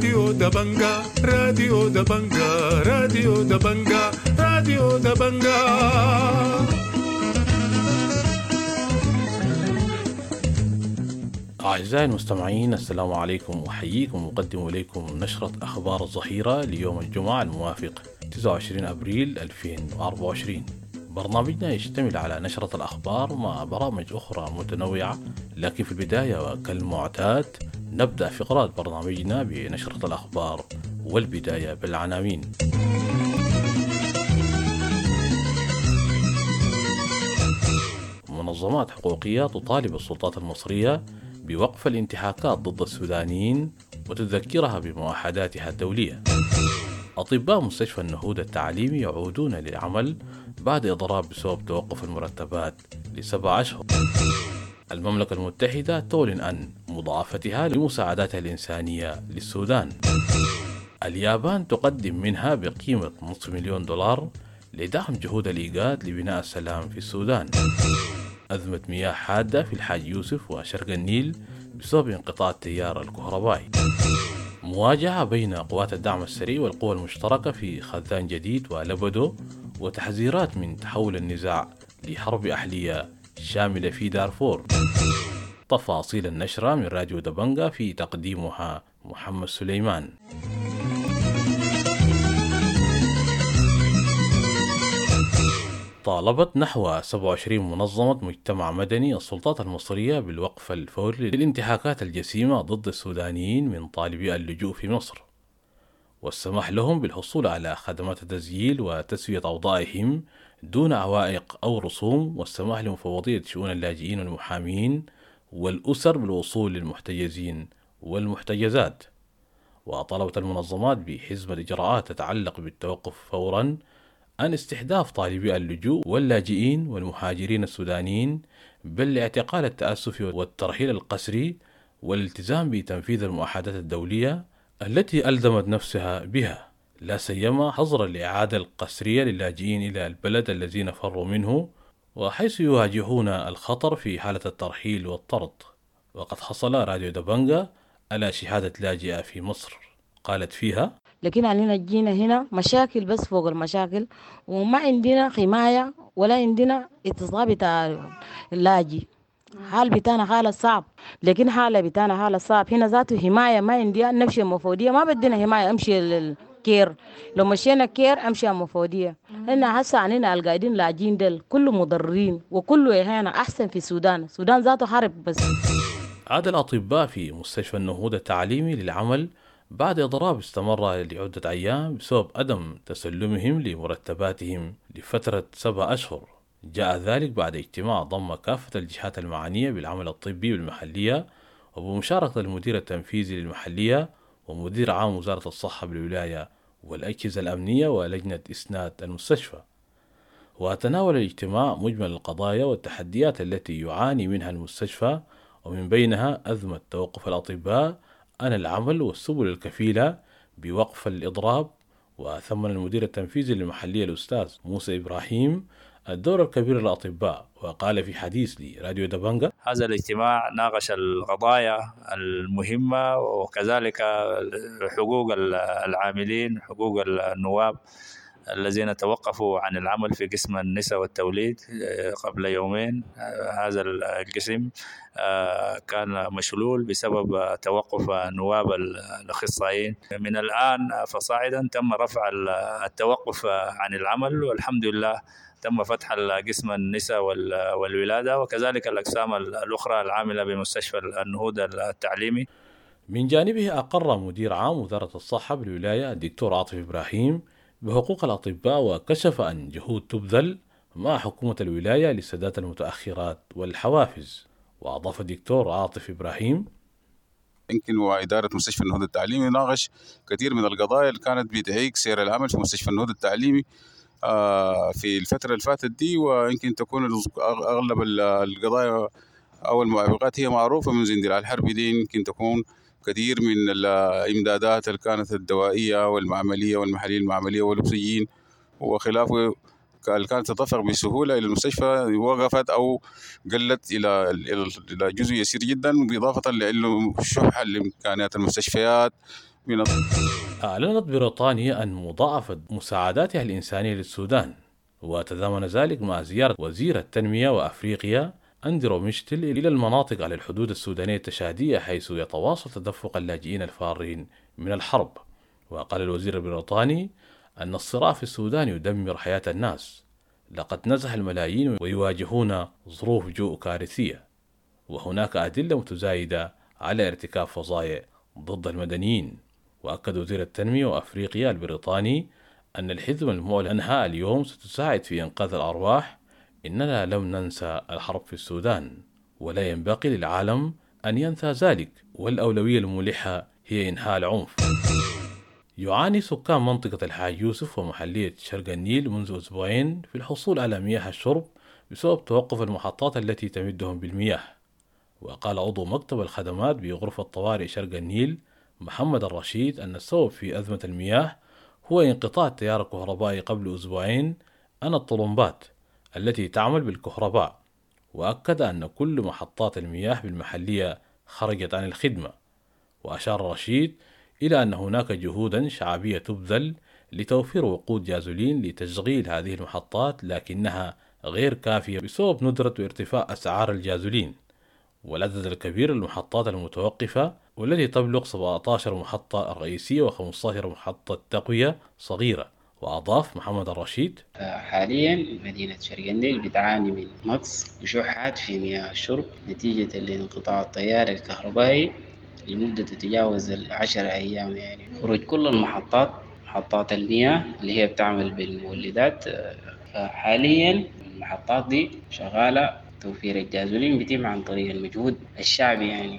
راديو دبنجا راديو دبنجا راديو دبنجا راديو دبنجا. أعزائي المستمعين، السلام عليكم، وحييكم مقدم إليكم نشرة أخبار الظهيرة ليوم الجمعة الموافق 29 أبريل 2024. برنامجنا يشتمل على نشرة الأخبار مع برامج أخرى متنوعة، لكن في البداية وكالمعتاد نبدأ فقرات برنامجنا بنشرة الأخبار والبداية بالعناوين. منظمات حقوقية تطالب السلطات المصرية بوقف الانتهاكات ضد السودانيين وتذكرها بموحداتها الدولية. أطباء مستشفى النهوض التعليمي يعودون للعمل بعد إضراب بسبب توقف المرتبات ل7 أشهر. المملكة المتحدة تعلن عن مضاعفتها لمساعداتها الإنسانية للسودان. اليابان تقدم منها بقيمة $500,000 لدعم جهود الإيجاد لبناء السلام في السودان. أزمة مياه حادة في الحاج يوسف وشرق النيل بسبب انقطاع التيار الكهربائي. مواجهة بين قوات الدعم السريع والقوى المشتركة في خزان جديد ولبدو، وتحذيرات من تحول النزاع لحرب أهلية شاملة في دارفور. تفاصيل النشرة من راديو دبنجا، في تقديمها محمد سليمان. طالبت نحو 27 منظمة مجتمع مدني السلطات المصرية بالوقف الفوري للانتهاكات الجسيمة ضد السودانيين من طالبي اللجوء في مصر، والسماح لهم بالحصول على خدمات التسجيل وتسوية أوضاعهم دون عوائق أو رسوم، والسماح لمفوضية شؤون اللاجئين والمحامين والأسر بالوصول للمحتجزين والمحتجزات. وطلبت المنظمات بحزم الإجراءات تتعلق بالتوقف فوراً عن استحداث طالبي اللجوء واللاجئين والمهاجرين السودانيين، بل لاعتقال التأسف والترحيل القسري، والالتزام بتنفيذ المعاهدات الدولية التي ألزمت نفسها بها، لا سيما حظر الإعادة القسرية للاجئين إلى البلد الذين فروا منه، وحيث يواجهون الخطر في حالة الترحيل والطرد. وقد حصل راديو دبنجا على شهادة لاجئة في مصر قالت فيها: لكن علينا جينا هنا مشاكل بس فوق المشاكل، وما عندنا حماية ولا عندنا اتصال بتاع اللاجئ. حال بتاعنا حالة صعب، لكن حالة بتاعنا حالة صعب. هنا ذاته حماية ما عندي، نمشي المفودية ما بدنا حماية، امشي للكير. لو مشينا كير امشي المفودية. هنا هسه عنينا القاعدين لاجئين دل كله مضررين وكله هنا احسن في السودان ذاته حرب بس. عاد الأطباء في مستشفى النهوض التعليمي للعمل بعد إضراب استمر لعدة أيام بسبب عدم تسلمهم لمرتباتهم لفترة 7 أشهر. جاء ذلك بعد اجتماع ضم كافة الجهات المعنية بالعمل الطبي بالمحلية، وبمشاركة المدير التنفيذي للمحلية ومدير عام وزارة الصحة بالولاية والأجهزة الأمنية ولجنة إسناد المستشفى. وتناول الاجتماع مجمل القضايا والتحديات التي يعاني منها المستشفى، ومن بينها أزمة توقف الأطباء عن العمل والسبل الكفيلة بوقف الإضراب. وثمن المدير التنفيذي للمحلية الأستاذ موسى إبراهيم الدور الكبير للأطباء، وقال في حديث لراديو دبنجا: هذا الاجتماع ناقش القضايا المهمة وكذلك حقوق العاملين، حقوق النواب الذين توقفوا عن العمل في قسم النساء والتوليد قبل يومين. هذا القسم كان مشلول بسبب توقف نواب الأخصائيين. من الآن فصاعدا تم رفع التوقف عن العمل، والحمد لله تم فتح قسم النساء والولادة وكذلك الأقسام الأخرى العاملة بمستشفى النهوض التعليمي. من جانبه أقر مدير عام وزارة الصحة بالولاية الدكتور عاطف إبراهيم بحقوق الأطباء، وكشف عن جهود تبذل مع حكومة الولاية لسداد المتأخرات والحوافز. وأضاف الدكتور عاطف إبراهيم: يمكن وإدارة مستشفى النهوض التعليمي ناقش كثير من القضايا اللي كانت بتعيق سير العمل في مستشفى النهوض التعليمي في الفترة اللي فاتت دي، ويمكن تكون أغلب القضايا أو المعوقات هي معروفة من زندلاء الحرب دي. يمكن تكون كثير من الإمدادات اللي كانت الدوائية والمعملية والمحاليل المعملية والأكسجين وخلافه اللي كانت تتدفق بسهولة إلى المستشفى وقفت أو قلت إلى جزء يسير جدا، بإضافة لأنه شح لإمكانيات المستشفيات أعلنت بريطانيا أن مضاعفة مساعداتها الإنسانية للسودان، وتضامن ذلك مع زيارة وزير التنمية وأفريقيا أندرو ميشتل إلى المناطق على الحدود السودانية التشادية، حيث يتواصل تدفق اللاجئين الفارين من الحرب. وقال الوزير البريطاني أن الصراع في السودان يدمر حياة الناس، لقد نزح الملايين ويواجهون ظروف جوع كارثية، وهناك أدلة متزايدة على ارتكاب فظائع ضد المدنيين. وأكد وزير التنمية وأفريقيا البريطاني أن الحزمة المعلنة عنها اليوم ستساعد في إنقاذ الأرواح. إننا لم ننسى الحرب في السودان، ولا ينبغي للعالم أن ينسى ذلك، والأولوية الملحة هي إنهاء العنف. يعاني سكان منطقة الحاج يوسف ومحلية شرق النيل منذ أسبوعين في الحصول على مياه الشرب بسبب توقف المحطات التي تمدهم بالمياه. وقال عضو مكتب الخدمات بغرفة طوارئ شرق النيل محمد الرشيد أن السبب في أزمة المياه هو انقطاع التيار الكهربائي قبل أسبوعين عن الطلمبات التي تعمل بالكهرباء. وأكد أن كل محطات المياه بالمحلية خرجت عن الخدمة. وأشار رشيد إلى أن هناك جهودا شعبية تبذل لتوفير وقود جازولين لتشغيل هذه المحطات، لكنها غير كافية بسبب ندرة وارتفاع أسعار الجازولين والعدد الكبير للمحطات المتوقفة، والتي تبلغ 17 محطة رئيسية و15 محطة تقوية صغيرة. وأضاف محمد الرشيد: حاليا مدينة شرق النيل بتعاني من نقص وشحات في مياه الشرب نتيجة لانقطاع التيار الكهربائي لمدة تتجاوز 10 أيام. يعني خروج كل محطات المياه اللي هي بتعمل بالمولدات، فحاليا المحطات دي شغالة، توفير الجازولين بيتم عن طريق المجهود الشعبي يعني.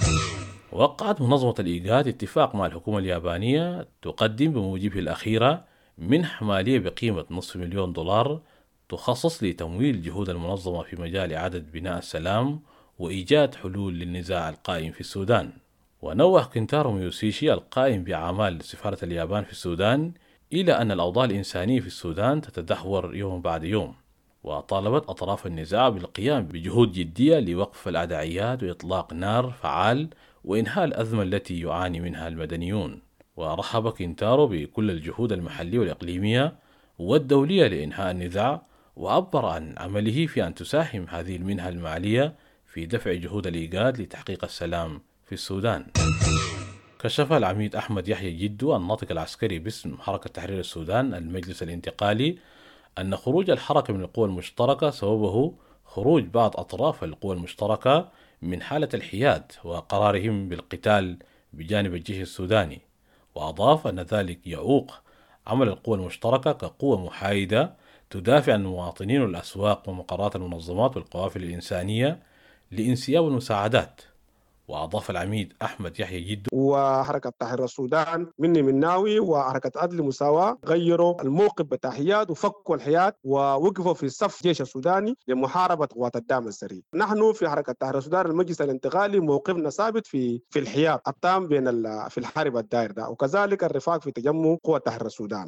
وقعت منظمة الإيجاد اتفاق مع الحكومة اليابانية تقدم بموجبه الأخيرة منحة مالية بقيمة $500,000 تخصص لتمويل جهود المنظمة في مجال إعادة بناء السلام وإيجاد حلول للنزاع القائم في السودان. ونوه كنتارو ميوسيشي القائم بأعمال سفارة اليابان في السودان إلى أن الأوضاع الإنسانية في السودان تتدهور يوم بعد يوم، وطالبت أطراف النزاع بالقيام بجهود جدية لوقف الأعدائيات وإطلاق نار فعال وإنهاء الأزمة التي يعاني منها المدنيون. ورحب كنتارو بكل الجهود المحلية والإقليمية والدولية لإنهاء النزاع، وعبر عن عمله في أن تساهم هذه المنحة المالية في دفع جهود الإيجاد لتحقيق السلام في السودان. كشف العميد أحمد يحيى جدو الناطق العسكري باسم حركة تحرير السودان المجلس الانتقالي أن خروج الحركة من القوى المشتركة سببه خروج بعض أطراف القوى المشتركة من حالة الحياد وقرارهم بالقتال بجانب الجيش السوداني. وأضاف أن ذلك يعوق عمل القوى المشتركة كقوة محايدة تدافع عن المواطنين والأسواق ومقرات المنظمات والقوافل الإنسانية لانسياب المساعدات. وأضاف العميد أحمد يحيى جدو: وحركة تحرير السودان مني مناوي وحركة عدل مساواة غيروا الموقف بتاع حياد وفكوا الحياد ووقفوا في صف الجيش السوداني لمحاربة قوات الدعم السريع. نحن في حركة تحرير السودان المجلس الانتقالي موقفنا ثابت في الحياد التام في الحرب الدائر ده، وكذلك الرفاق في تجمع قوة تحرير السودان.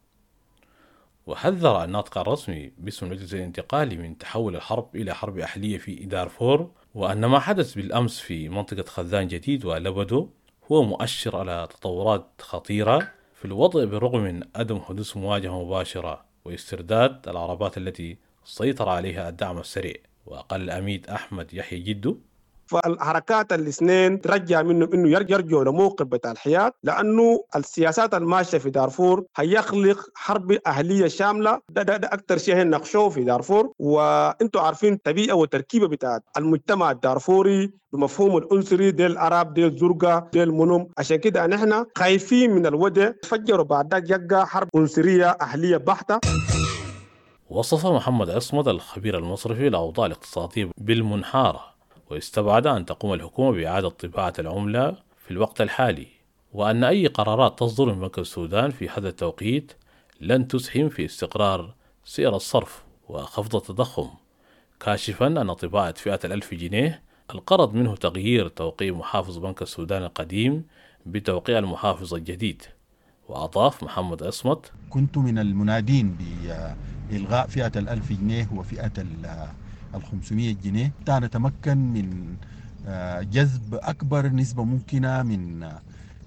وحذر الناطق الرسمي باسم المجلس الانتقالي من تحول الحرب إلى حرب أهلية في دارفور، وأن ما حدث بالأمس في منطقة خزان جديد ولبدو هو مؤشر على تطورات خطيرة في الوضع بالرغم من عدم حدوث مواجهة مباشرة واسترداد العربات التي سيطر عليها الدعم السريع. وقال العميد أحمد يحيى جدو: فالحركات الاثنين ترجع منهم انه يرجعوا لموقف بتاع الحياد، لانه السياسات الماشيه في دارفور هيخلق حرب اهليه شامله. ده اكثر شيء نقشوه في دارفور، وانتم عارفين طبيعه وتركيبه بتاع المجتمع الدارفوري بمفهوم العنصري، ديل العرب ديل زرقاء ديل منهم. عشان كده نحن خايفين من الوضع تفجروا بعد ذلك يبقى حرب عنصريه اهليه بحته. وصف محمد عصمت الخبير المصرفي الأوضاع الاقتصادية بالمنحارة، واستبعد أن تقوم الحكومة بإعادة طباعة العملة في الوقت الحالي، وأن أي قرارات تصدر من بنك السودان في هذا التوقيت لن تسهم في استقرار سعر الصرف وخفض التضخم، كاشفا أن طباعة فئة 1000 جنيه القرض منه تغيير توقيع محافظ بنك السودان القديم بتوقيع المحافظ الجديد. وأضاف محمد عصمت: كنت من المنادين بإلغاء فئة 1000 جنيه وفئة 500 جنيه حتى نتمكن من جذب أكبر نسبة ممكنة من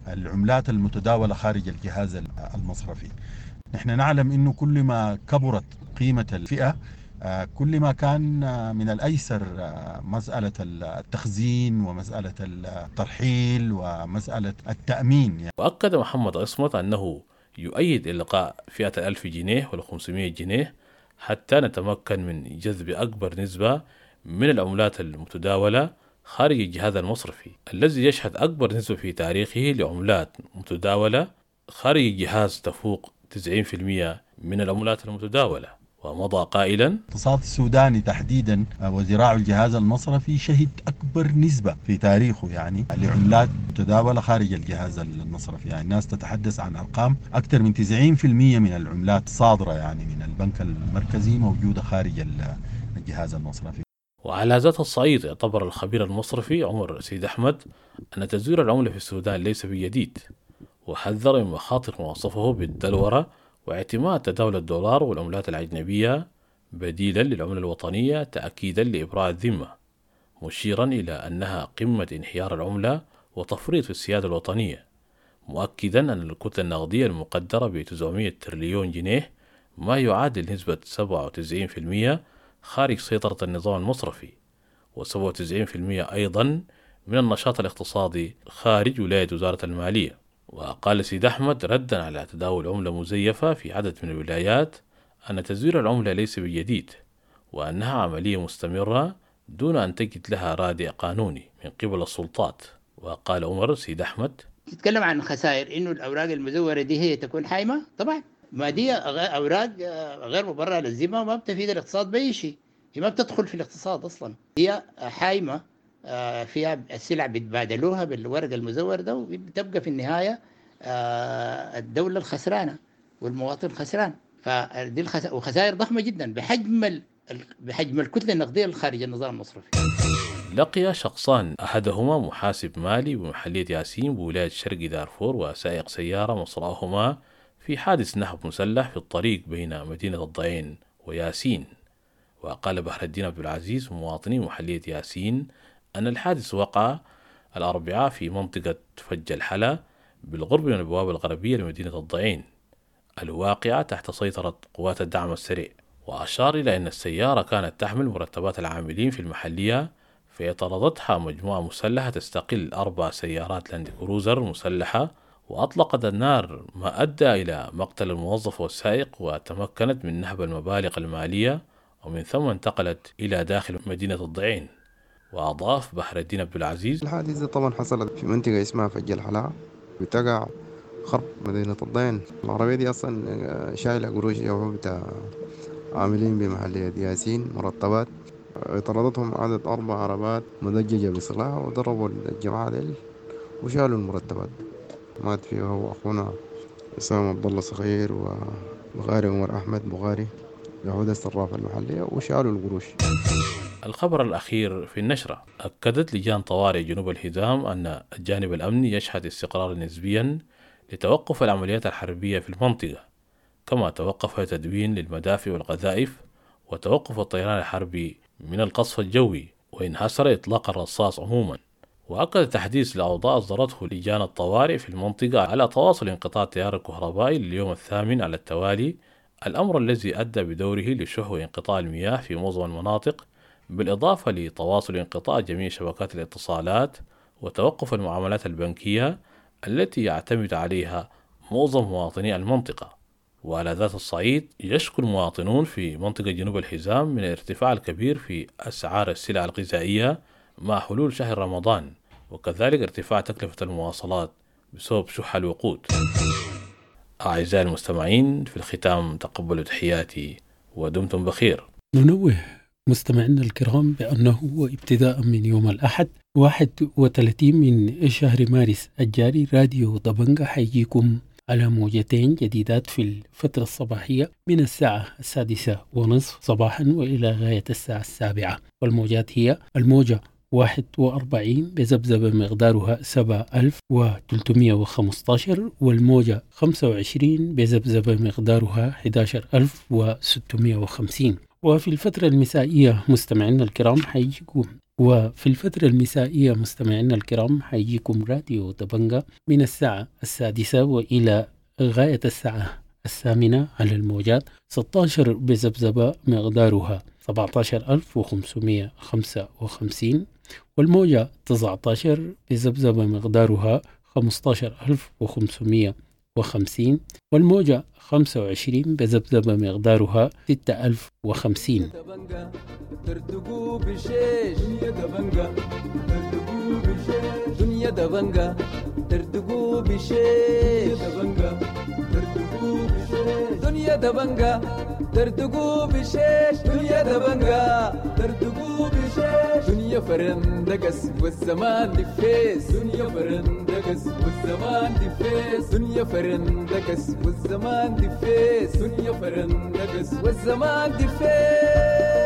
العملات المتداولة خارج الجهاز المصرفي. نحن نعلم أنه كل ما كبرت قيمة الفئة كل ما كان من الأيسر مسألة التخزين ومسألة الترحيل ومسألة التأمين يعني. وأكد محمد عصمت أنه يؤيد إلغاء فئة 1000 جنيه وال500 جنيه حتى نتمكن من جذب أكبر نسبة من العملات المتداولة خارج الجهاز المصرفي الذي يشهد أكبر نسبة في تاريخه لعملات متداولة خارج الجهاز تفوق 90% من العملات المتداولة. ومضى قائلا: الاقتصاد السوداني تحديدا وزراع الجهاز المصرفي شهد أكبر نسبة في تاريخه يعني لعملات متداولة خارج الجهاز المصرفي. يعني الناس تتحدث عن أرقام أكثر من 90% من العملات صادرة يعني من البنك المركزي موجودة خارج الجهاز المصرفي. وعلى ذات الصعيد اعتبر الخبير المصرفي عمر سيد أحمد أن تزوير العملة في السودان ليس بجديد، وحذر من مخاطر ما وصفه بالدلورة واعتماد تداول الدولار والعملات الأجنبية بديلا للعملة الوطنية تأكيدا لإبراء الذمة، مشيرا إلى أنها قمة انحيار العملة وتفريط في السيادة الوطنية، مؤكدا أن الكتلة النقدية المقدرة ب 900 تريليون جنيه ما يعادل نسبة 97% خارج سيطرة النظام المصرفي، و97% أيضا من النشاط الاقتصادي خارج ولاية وزارة المالية. وقال سيد أحمد ردا على تداول عملة مزيفة في عدد من الولايات أن تزوير العملة ليس بجديد، وأنها عملية مستمرة دون أن تجد لها رادع قانوني من قبل السلطات. وقال عمر سيد أحمد: تتكلم عن خسائر إنه الأوراق المزورة دي هي تكون حايمة، طبعا ما دي أوراق غير مبررة للذمة وما بتفيد الاقتصاد بأي شيء، هي ما بتدخل في الاقتصاد أصلا، هي حايمة فيها السلع بيتبادلوها بالورق المزور ده، وبتبقى في النهاية الدولة الخسرانة والمواطن خسران. فدي وخسائر ضخمة جدا بحجم الكتلة النقدية الخارج النظام المصرفي. لقي شخصان أحدهما محاسب مالي بمحلية ياسين بولاية شرق دارفور وسائق سيارة مصرعهما في حادث نهب مسلح في الطريق بين مدينة الضعين وياسين. وقال بحر الدين عبد العزيز مواطني محلية ياسين أن الحادث وقع الأربعاء في منطقة فج الحلا بالقرب من البوابة الغربية لمدينة الضعين الواقعة تحت سيطرة قوات الدعم السريع. وأشار إلى أن السيارة كانت تحمل مرتبات العاملين في المحلية فاعترضتها مجموعة مسلحة تستقل 4 سيارات لاند كروزر مسلحة، وأطلقت النار ما أدى إلى مقتل الموظف والسائق، وتمكنت من نهب المبالغ المالية ومن ثم انتقلت إلى داخل مدينة الضعين. وأضاف بحر الدين عبد العزيز: الحادثة طبعا حصلت في منطقة اسمها فج الحلا بتقع خرب مدينة الضعين. العربية دي أصلا شايلة قروش بتاع عاملين بمحلية ياسين مرتبات، اعترضتهم عدد 4 عربات مدججة بسلاح وضربوا الجماعة ديل وشالوا المرتبات. مات فيه هو أخونا إسام عبد الله صغير وبغاري عمر أحمد بغاري يهود الصرافة المحلية وشالوا القروش. الخبر الأخير في النشرة: أكدت لجان طوارئ جنوب الهزام أن الجانب الأمني يشهد استقرار نسبيا لتوقف العمليات الحربية في المنطقة، كما توقف تدوين للمدافع والقذائف وتوقف الطيران الحربي من القصف الجوي وانحصر إطلاق الرصاص عموما. وأكد تحديث الأوضاع أصدرته لجان الطوارئ في المنطقة على تواصل انقطاع التيار الكهربائي لليوم الثامن على التوالي، الأمر الذي أدى بدوره لشحو انقطاع المياه في معظم المناطق، بالإضافة لتواصل انقطاع جميع شبكات الاتصالات وتوقف المعاملات البنكية التي يعتمد عليها معظم مواطني المنطقة. وعلى ذات الصعيد يشكو المواطنون في منطقة جنوب الحزام من الارتفاع الكبير في أسعار السلع الغذائية مع حلول شهر رمضان، وكذلك ارتفاع تكلفة المواصلات بسبب شح الوقود. أعزائي المستمعين، في الختام تقبلوا تحياتي ودمتم بخير. ننوه مستمعينا الكرام بأنه ابتداء من يوم الأحد 31 من شهر مارس الجاري راديو دبنجة حيجيكم على موجتين جديدات في الفترة الصباحية من الساعة 6:30 صباحا وإلى غاية الساعة 7، والموجات هي الموجة 41 بذبذبة مقدارها 7315، والموجة 25 بذبذبة مقدارها 11650. وفي الفترة المسائية مستمعينا الكرام حيجيكم وفي الفترة المسائية مستمعينا الكرام حيجيكم راديو دبنجة من الساعة 6 وإلى غاية الساعة 8 على الموجات 16 بذبذبة مقدارها 17555 والموجة 19 بذبذبة مقدارها 15550 والموجة 25 بذبذبة مقدارها 6050. ترتقوا بشيش دنيا دبنجا ترتقوا بشيش دنيا دبنجا ترتقوا بشيش دبنجا ترتقوا بشيش دنيا دبنجا ترتقوا بشيش دنيا دبنجا ترتقوا بشيش دنيا فرندقس والزمان دفيس دنيا فرندقس والزمان دفيس دنيا فرندقس والزمان دفيس دنيا فرندقس والزمان دفيس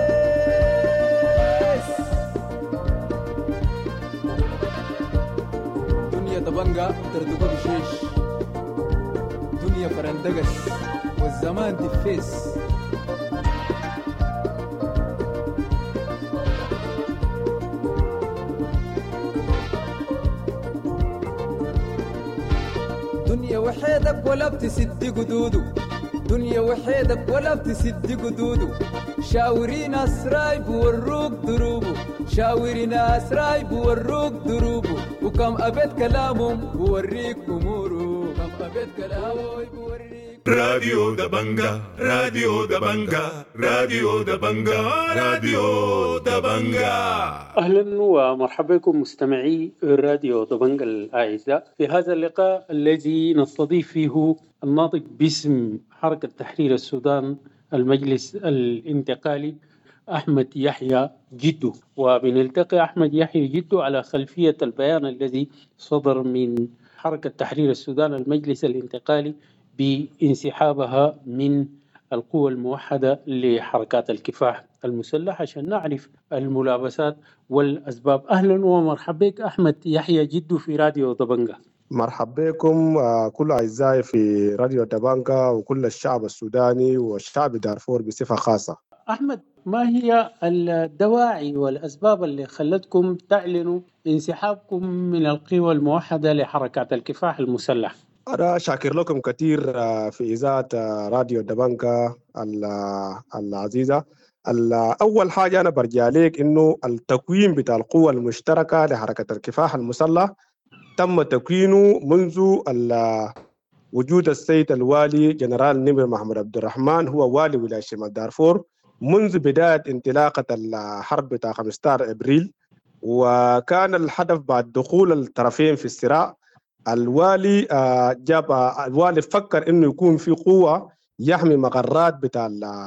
دنيا دبنجا ترتقوا بشيش دنيا فرندقس والزمان دفيس دنيا وحيدك ولا بتسد قدوده دنيا وحيدك ولا بتسد قدوده شاورين أسراي بوروك دروبه شاورين أسراي بوروك دروبه وكم أبد كلامهم بوريك أموره كم أبد كلامهم بوريك راديو دبنجا راديو دبنجا راديو دبنجا راديو دبنجا. أهلا ومرحبا بكم مستمعي راديو دبنجا الأعزاء في هذا اللقاء الذي نستضيف فيه الناطق باسم حركة تحرير السودان المجلس الانتقالي أحمد يحيى جدو، وبنلتقي أحمد يحيى جدو على خلفية البيان الذي صدر من حركة تحرير السودان المجلس الانتقالي بانسحابها من القوى الموحدة لحركات الكفاح المسلح عشان نعرف الملابسات والأسباب. أهلا ومرحبا بك أحمد يحيى جدو في راديو دبنجا. مرحبا بكم كل أعزائي في راديو دبنجا وكل الشعب السوداني والشعب دارفور بصفة خاصة. أحمد، ما هي الدواعي والأسباب اللي خلتكم تعلنوا انسحابكم من القوى الموحدة لحركات الكفاح المسلح؟ أنا شاكر لكم كثير في إذاعة راديو دبنجا العزيزة. أول حاجة أنا برجع لك إنه التكوين بتاع القوى المشتركة لحركة الكفاح المسلح تم تكوينه منذ وجود السيد الوالي جنرال نمر محمد عبد الرحمن هو والي ولاية شمال دارفور منذ بداية انطلاقة الحرب بتاع 15 أبريل، وكان الهدف بعد دخول الطرفين في الصراع الوالي الوالي فكر إنه يكون في قوة يحمي مقرات بتاع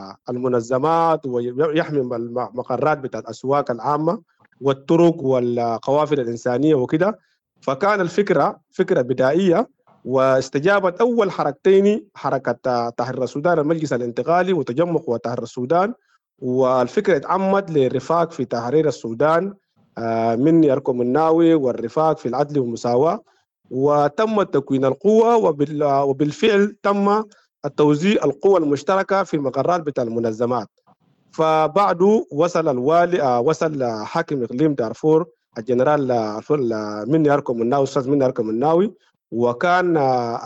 المنظمات ويحمي مقرات بتاع الأسواق العامة والطرق والقوافل الإنسانية وكده. فكان الفكرة فكرة بدائية، واستجابت أول حركتين حركة تحرير السودان المجلس الانتقالي وتجمع قوى تحرير السودان، والفكرة اتعمد للرفاق في تحرير السودان من يركم الناوي والرفاق في العدل والمساواة، وتم تكوين القوة وبالفعل تم التوزيع القوى المشتركة في المقرات بتاع المنظمات. فبعده وصل الوالي وصل حاكم إقليم دارفور الجنرال من يركم الناوي أستاذ من يركم الناوي، وكان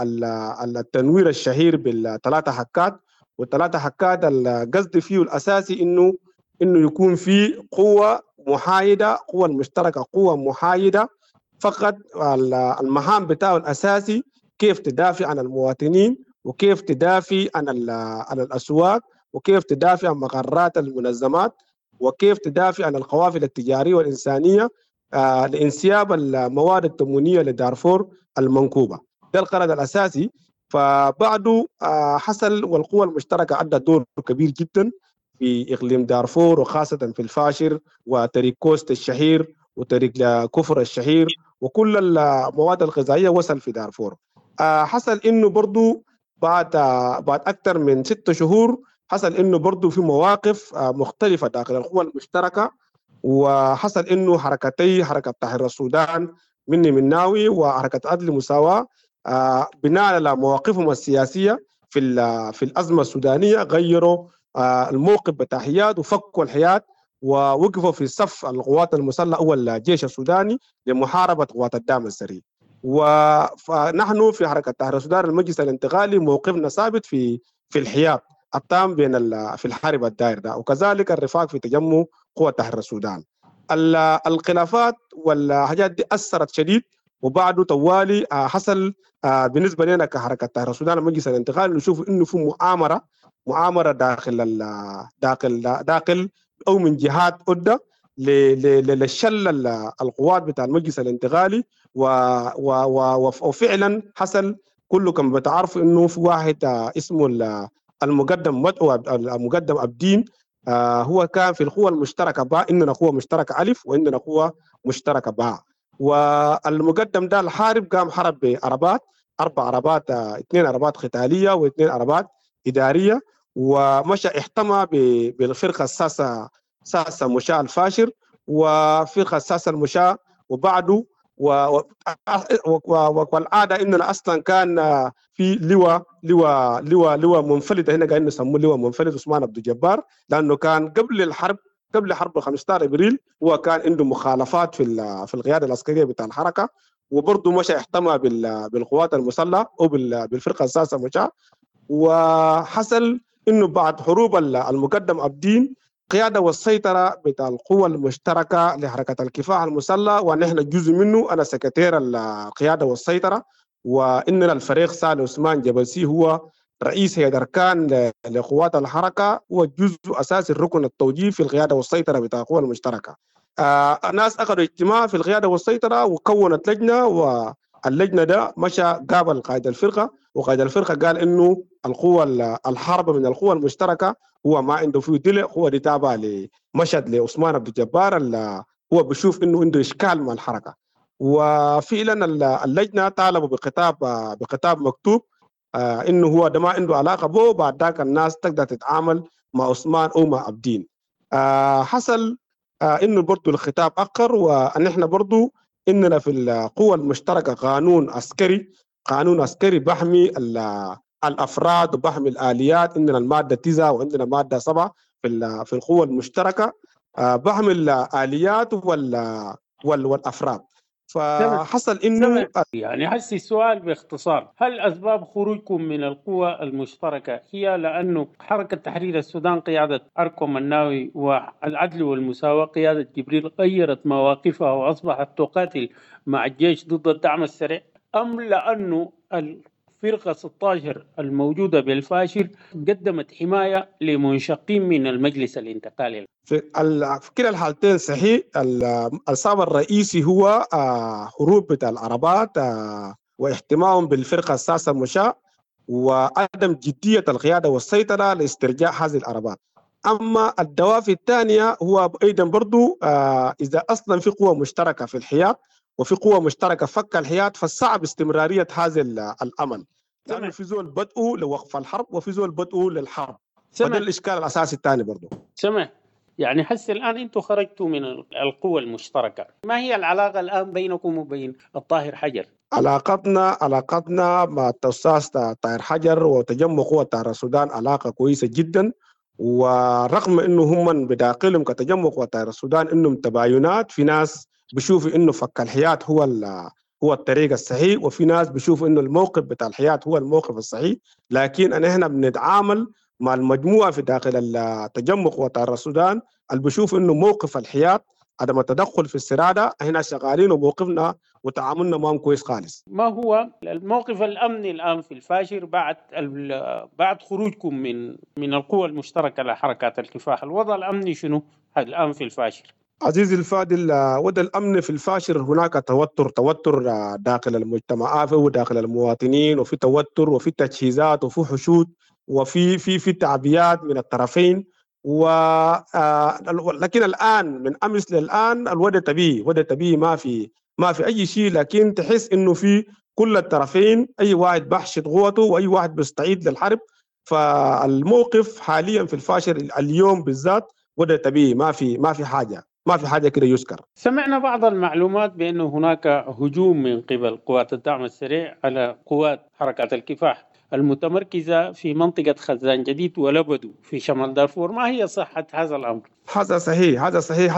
التنوير الشهير بالثلاثة حكات، والثلاثة حكات القصد فيه الأساسي إنه يكون في قوة محايدة، قوة المشتركة قوة محايدة فقط. المهام بتاعه الأساسي كيف تدافع عن المواطنين، وكيف تدافع عن الأسواق، وكيف تدافع عن مقرات المنظمات، وكيف تدافع عن القوافل التجارية والإنسانية لانسياب المواد التموينية لدارفور المنكوبة. ده القرار الأساسي. فبعده حصل والقوى المشتركة أدى دور كبير جدا في إقليم دارفور، وخاصة في الفاشر وطريق كوست الشهير وطريق كفر الشهير وكل المواد الغذائية وصل في دارفور. حصل إنه برضو بعد أكثر من 6 شهور حصل إنه برضو في مواقف مختلفة داخل القوى المشتركة، وحصل إنه حركة تحرير السودان مني مناوي وحركة عدل مساواة بناء على مواقفهم السياسية في الأزمة السودانية غيروا الموقف بتاع حياد وفكوا الحياد ووقفوا في صف القوات المسلحة أو الجيش السوداني لمحاربة قوات الدعم السريع. ونحن في حركة تحرير السودان المجلس الانتقالي موقفنا ثابت في الحياد التام في الحرب الدائر ده، وكذلك الرفاق في تجمع قوة تحرير السودان. الخلافات والحاجات دي أثرت شديد، وبعده طوالي حصل بالنسبة لنا كحركة تحرير السودان المجلس الانتقالي نشوف إنه في مؤامرة داخل أو من جهات أدى للشل القوات بتاع المجلس الانتقالي، وفعلا حصل كلكم بتعرفوا إنه في واحد اسمه المقدم أبدين، هو كان في القوة المشتركة باء، إننا قوة مشتركة ألف وإننا قوة مشتركة باء. والمقدم ده الحارب قام حرب بعربات 4 عربات، 2 عربات قتالية و2 عربات إدارية، ومشى احتمى بالفرقة ساسة مشاة الفاشر وفرقة ساسة المشاة. وبعده والعادة إننا أصلا كان في لواء منفلت، هنا قاعدين نسموه لواء منفلت عثمان عبد الجبار، لأنه كان قبل حرب 15 ابريل هو كان عنده مخالفات في القياده العسكريه بتاع الحركه، وبرضه مشى احتمى بالقوات المسلحه او بالفرقه الساسه مشى. وحصل انه بعد حروب المقدم ابدين قياده والسيطره بتاع القوى المشتركه لحركه الكفاح المسلح، ونحن جزء منه. انا سكرتير القياده والسيطره، واننا الفريق صالح عثمان جبلسي هو رئيس هيئة أركان لقوات الحركة، وجزء أساسي الركن التوجيهي في القيادة والسيطرة بتاع القوى المشتركة. الناس أخذوا اجتماع في القيادة والسيطرة وكونت لجنة، واللجنة ده مشى قابل قائد الفرقة، وقائد الفرقة قال إنه القوة الحرب من القوى المشتركة هو ما عنده فيه دلع، هو دي تابع لمشهد لعثمان عبد الجبار اللي هو بيشوف إنه عنده إشكال مع الحركة. وفعلا اللجنة طالبوا بخطاب مكتوب انه هو ده ما عنده علاقه به، بعد ذاك الناس تقدر تتعامل مع عثمان او مع عبدين. حصل انه برضه الخطاب اخر، ونحن برضه اننا في القوى المشتركه قانون عسكري بحمي الافراد وبحمي الاليات. عندنا الماده 9 وعندنا ماده 7 في القوى المشتركه بحمي الاليات والافراد. فحصل انه يعني هسه السؤال باختصار، هل اسباب خروجكم من القوى المشتركه هي لانه حركه تحرير السودان قياده اركم الناوي والعدل والمساواه قياده جبريل غيرت مواقفها واصبحت تقاتل مع الجيش ضد الدعم السريع، ام لانه الفرقه 16 الموجوده بالفاشر قدمت حمايه لمنشقين من المجلس الانتقالي؟ في كلا الحالتين صحيح. السبب الرئيسي هو هروب بتاع العربات واحتماهم بالفرقة الساسة مشاة، وعدم جدية القيادة والسيطرة لاسترجاع هذه العربات. أما الدوافع الثانية هو أيضا برضو إذا أصلا في قوة مشتركة في الحياد وفي قوة مشتركة فك الحياد، فالصعب استمرارية هذا الأمل، لأنه في زول بدء لوقف الحرب وفي زول بدء للحرب. فده الإشكال الأساسي الثاني برضو. سمع، يعني حس الآن أنتم خرجتوا من القوى المشتركة، ما هي العلاقة الآن بينكم وبين الطاهر حجر؟ علاقتنا مع الأستاذ طاهر حجر وتجمع قوة تحرير السودان علاقة كويسة جدا، ورغم إنه هم بداخلهم كتجمع قوة تحرير السودان إنهم تباينات، في ناس بيشوفوا إنه فك الحياد هو الطريق الصحيح، وفي ناس بيشوفوا إنه الموقف بتاع الحياد هو الموقف الصحيح. لكن احنا بنتعامل مع المجموعة في داخل التجمع قوة تحرير السودان اللي بيشوفوا إنه موقف الحياد عدم التدخل في السرادة، احنا شغالين وموقفنا وتعاملنا معهم كويس خالص. ما هو الموقف الأمني الآن في الفاشر بعد خروجكم من القوى المشتركة لحركات الكفاح؟ الوضع الأمني شنو الآن في الفاشر؟ عزيزي الفاضل، وضع الأمن في الفاشر هناك توتر داخل المجتمعات وداخل المواطنين، وفي توتر وفي تجهيزات وفي حشود وفي تعبيات من الطرفين. لكن الآن من أمس للآن الوضع طبيعي، ما في أي شيء، لكن تحس إنه في كل الطرفين أي واحد بحشد قوته وأي واحد بيستعيد للحرب. فالموقف حاليا في الفاشر اليوم بالذات وضع طبيعي، ما في حاجة كده يذكر. سمعنا بعض المعلومات بأنه هناك هجوم من قبل قوات الدعم السريع على قوات حركات الكفاح، المتمركزة في منطقة خزان جديد ولبدو في شمال دارفور، ما هي صحة هذا الأمر؟ هذا صحيح، هذا صحيح.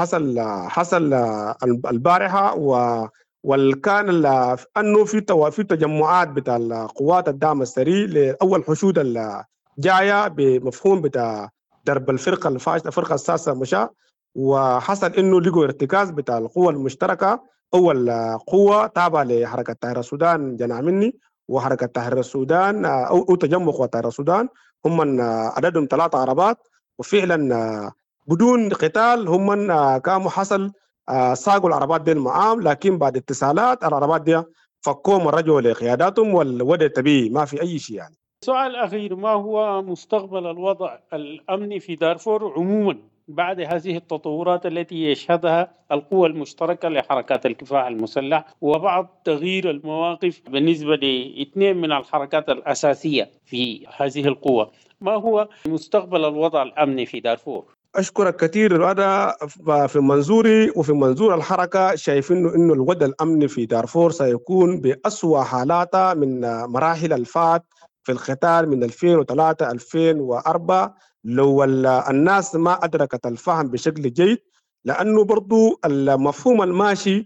حصل البارحة والكان انه في تجمعات بتاع القوات الدعم السريع لاول حشود الجايه بمفهوم بتاع درب الفرقه الفاشله الفرقه السادسه مشاة، وحصل انه لقوا ارتكاز بتاع القوى المشتركه. اول قوه تابعه لحركه تحرير السودان جناح مني وحركه تحرير السودان او تجمع قوات تحرير السودان، هم عددهم 3 عربات، وفعلا بدون قتال هم كانوا حصل ساقوا العربات دي معاهم، لكن بعد اتصالات العربات دي فكوهم ورجعوا لقياداتهم والوضع طبيعي ما في اي شيء يعني. سؤال أخير، ما هو مستقبل الوضع الأمني في دارفور عموما بعد هذه التطورات التي يشهدها القوى المشتركة لحركات الكفاح المسلح وبعض تغيير المواقف بالنسبة لاثنين من الحركات الأساسية في هذه القوى؟ ما هو مستقبل الوضع الأمني في دارفور؟ أشكرك كثير. أنا في منظوري وفي منظور الحركة شايفين إنه الوضع الأمني في دارفور سيكون بأسوأ حالاته من مراحل الفات في القتال من 2003 2004 لو الناس ما أدركت الفهم بشكل جيد، لأنه برضو المفهوم الماشي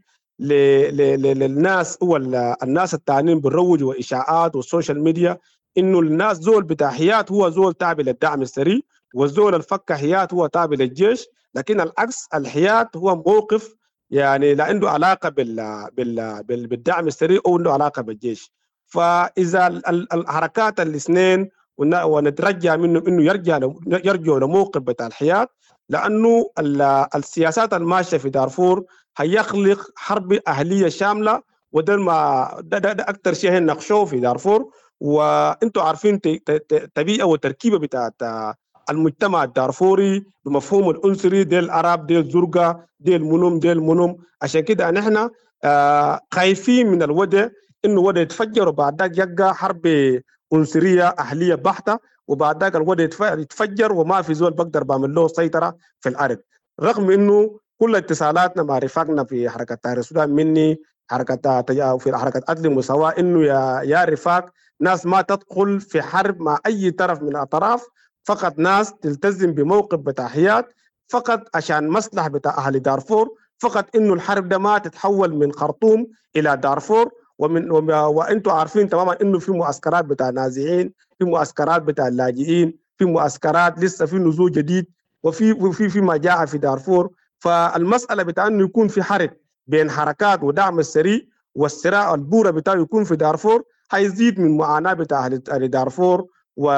للناس هو الناس التانيين بالروج وإشاعات والسوشيال ميديا إنه الناس زول بتاع حيات هو زول تابع للدعم السريع، والزول الفك حيات هو تابع للجيش، لكن العكس الحيات هو موقف يعني لا عنده علاقة بالدعم السريع أو عنده علاقة بالجيش. فإذا الحركات الاثنين ونترجى منه إنه يرجعوا لموقف بتاع الحياة، لأنه السياسات الماشية في دارفور هيخلق حرب أهلية شاملة، وده ما ده أكتر شيء نقشوه في دارفور. وانتم عارفين طبيعة وتركيبة بتاعت المجتمع الدارفوري بمفهوم الأنصري، ديل العرب ديل زرقاء ديل منوم. عشان كده نحن خايفين من الوضع انه وضع يتفجر وبعد ذاك يبقى حرب أنصرية أهلية بحتة، وبعد ذاك الوضع يتفجر وما في زول بقدر بعمل له سيطرة في الأرض، رغم انه كل اتصالاتنا مع رفاقنا في حركة تحرير السودان مني في حركة عدل المساواة انه يا رفاق ناس ما تدخل في حرب مع اي طرف من الاطراف، فقط ناس تلتزم بموقف بتاع حياد فقط عشان مصلحة بتاع اهل دارفور، فقط انه الحرب ده ما تتحول من خرطوم الى دارفور. وانتم عارفين تماما انه في معسكرات بتاع نازحين، في معسكرات بتاع اللاجئين، في معسكرات لسه في نزوع جديد، وفي مجاعة في دارفور. فالمسألة بتاع انه يكون في حرب بين حركات ودعم السريع والصراع البورة بتاعه يكون في دارفور هيزيد من معاناة بتاع أهل دارفور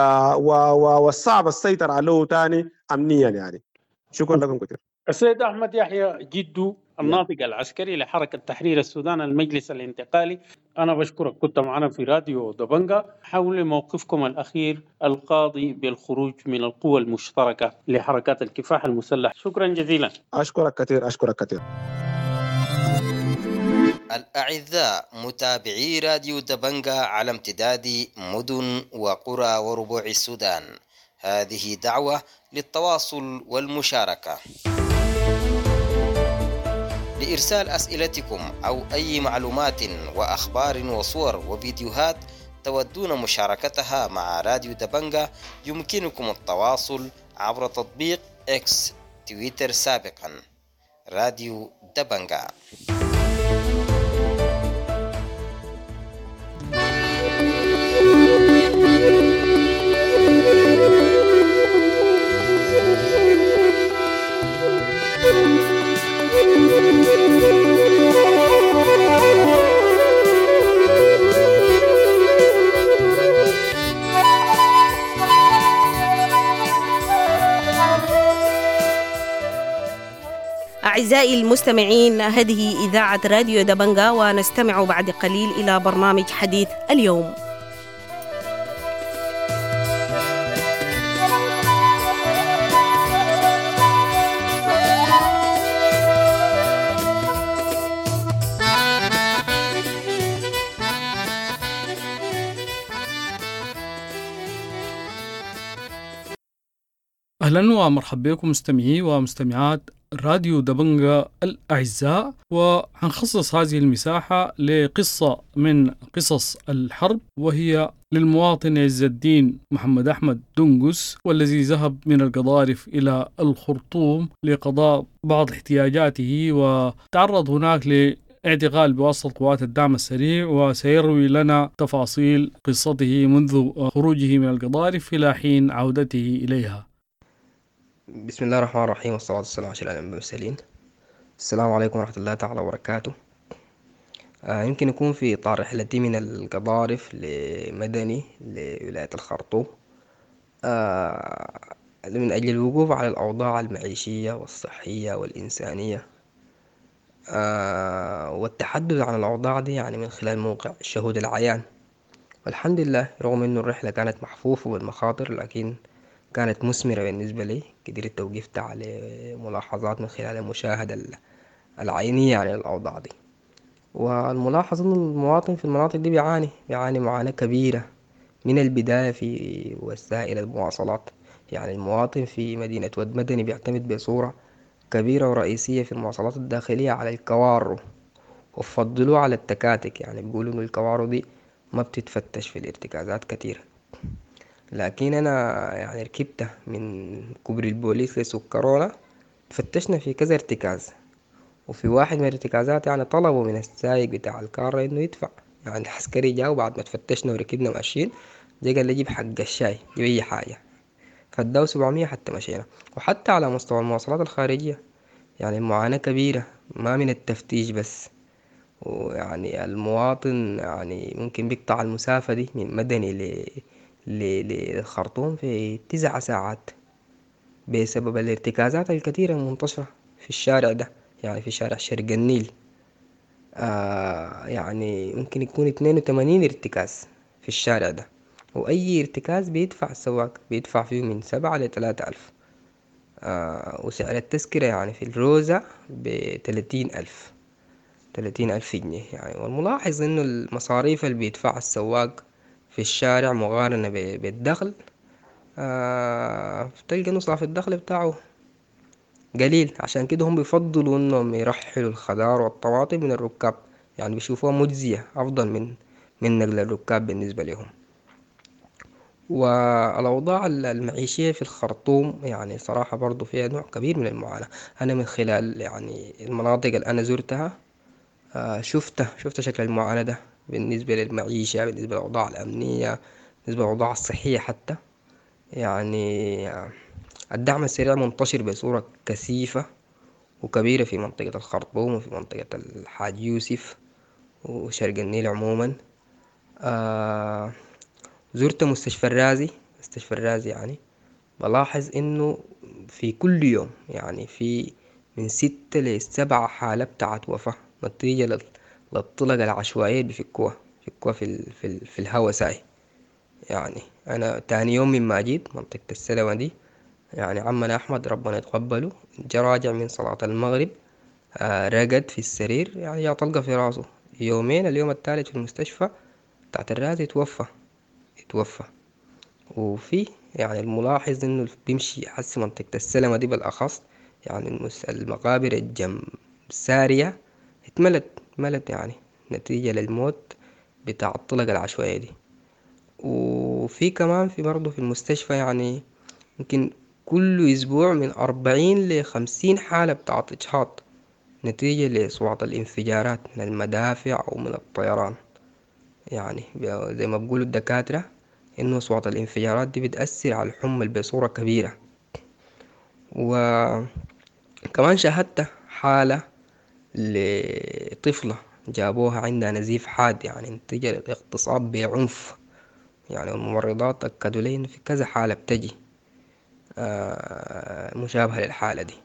والصعب السيطرة عليه تاني أمنيا يعني. شكرا لكم كثير. السيد أحمد يحيى جدو الناطق العسكري لحركة تحرير السودان المجلس الانتقالي، أنا بشكرك، كنت معنا في راديو دبنجا حول موقفكم الأخير القاضي بالخروج من القوى المشتركة لحركات الكفاح المسلح. شكرا جزيلا. أشكرك كثير. الأعزاء متابعي راديو دبنجا على امتداد مدن وقرى وربوع السودان، هذه دعوة للتواصل والمشاركة. لإرسال أسئلتكم أو أي معلومات وأخبار وصور وفيديوهات تودون مشاركتها مع راديو دبنجا، يمكنكم التواصل عبر تطبيق إكس تويتر سابقا راديو دبنجا. أعزائي المستمعين، هذه إذاعة راديو دبنجا، ونستمع بعد قليل إلى برنامج حديث اليوم. أهلا ومرحبا بكم مستمعي ومستمعات راديو دبنجة الأعزاء، وحنخصص هذه المساحة لقصة من قصص الحرب، وهي للمواطن عز الدين محمد أحمد دنقس، والذي ذهب من القضارف إلى الخرطوم لقضاء بعض احتياجاته، وتعرض هناك اعتقال بواسطة قوات الدعم السريع، وسيروي لنا تفاصيل قصته منذ خروجه من القضارف إلى حين عودته إليها. بسم الله الرحمن الرحيم، والصلاة والسلام على المرسلين. السلام عليكم ورحمة الله تعالى وبركاته. يمكن يكون في إطار رحلتي من القضارف لمدني لولاية الخرطوم من أجل الوقوف على الأوضاع المعيشية والصحية والإنسانية، والتحدث عن الأوضاع دي يعني من خلال موقع الشهود العيان. والحمد لله رغم أن الرحلة كانت محفوفة بالمخاطر، لكن كانت مثمرة بالنسبة لي. قدرت توقفت على ملاحظات من خلال المشاهدة العينية عن الأوضاع دي. والملاحظ أن المواطن في المناطق دي بيعاني معاناة كبيرة من البداية في وسائل المواصلات. يعني المواطن في مدينة ود مدني بيعتمد بصورة كبيرة ورئيسية في المواصلات الداخلية على الكوارو، وفضلوا على التكاتك. يعني بيقولوا إن الكوارو دي ما بتتفتش في الارتكازات كتير، لكن أنا يعني ركبت من كوبري البوليس لسكرونة، فتشنا في كذا ارتكاز، وفي واحد من الارتكازات يعني طلبوا من السايق بتاع الكار إنه يدفع. يعني العسكري جاء وبعد ما تفتشنا وركبنا ماشيين، جا قال لي جيب حق الشاي، جيب أي حاجة، فاداو 700 حتى مشينا. وحتى على مستوى المواصلات الخارجية يعني المعاناة كبيرة، ما من التفتيش بس. ويعني المواطن يعني ممكن بيقطع المسافة دي من مدني للخرطوم في 9 ساعات بسبب الارتكازات الكثيرة المنتشرة في الشارع ده. يعني في شارع شرق النيل يعني ممكن يكون 82 ارتكاز في الشارع ده، وأي ارتكاز بيدفع السواق بيدفع فيه من 7 ل 3000. وسعر التذكرة يعني في الروزة ب30,000 جنيه يعني. والملاحظ إنه المصاريف اللي بيدفع السواق في الشارع مقارنة بالدخل، تلقى نصف الدخل بتاعه قليل. عشان كده هم بيفضلوا إنهم يرحلوا الخضار والطماطم من الركاب، يعني بيشوفوها مجزية أفضل من نقل الركاب بالنسبة لهم. والأوضاع المعيشية في الخرطوم يعني صراحة برضو فيها نوع كبير من المعاناة. أنا من خلال يعني المناطق اللي أنا زرتها شفت شكل المعاناة ده بالنسبة للمعيشة، بالنسبة للأوضاع الأمنية، بالنسبة للأوضاع الصحية حتى. يعني الدعم السريع منتشر بصورة كثيفة وكبيرة في منطقة الخرطوم وفي منطقة الحاج يوسف وشرق النيل عموما. زرت مستشفى الرازي يعني بلاحظ إنه في كل يوم يعني في من 6 ل 7 حالة بتاعت وفاة نتيجة للطلق العشوائية اللي بيفكوها في الهوا ساي. يعني أنا تاني يوم من ما جيت منطقة السلوى دي، يعني عمنا أحمد ربنا يتقبله جا راجع من صلاة المغرب، رقد في السرير، يعني جا طلقة في راسه. يومين اليوم الثالث في المستشفى بتاعت الرازي توفى. وفي يعني الملاحظ إنه بيمشي حس منطقة السلمة دي بالأخص، يعني المقابر الجمسارية اتملت يعني نتيجة للموت بتاع الطلق العشوائية دي. وفي كمان في برضه في المستشفى يعني يمكن كل أسبوع من 40 ل 50 حالة بتاعت إجهاض نتيجة لأصوات الانفجارات من المدافع أو من الطيران. يعني زي ما بيقولوا الدكاترة إنه أصوات الانفجارات دي بتأثر على الحمل بصورة كبيرة. وكمان شاهدت حالة لطفلة جابوها عندها نزيف حاد يعني نتيجة للاغتصاب بعنف. يعني الممرضات أكدوا لي إنه في كذا حالة بتجي مشابهة للحالة دي.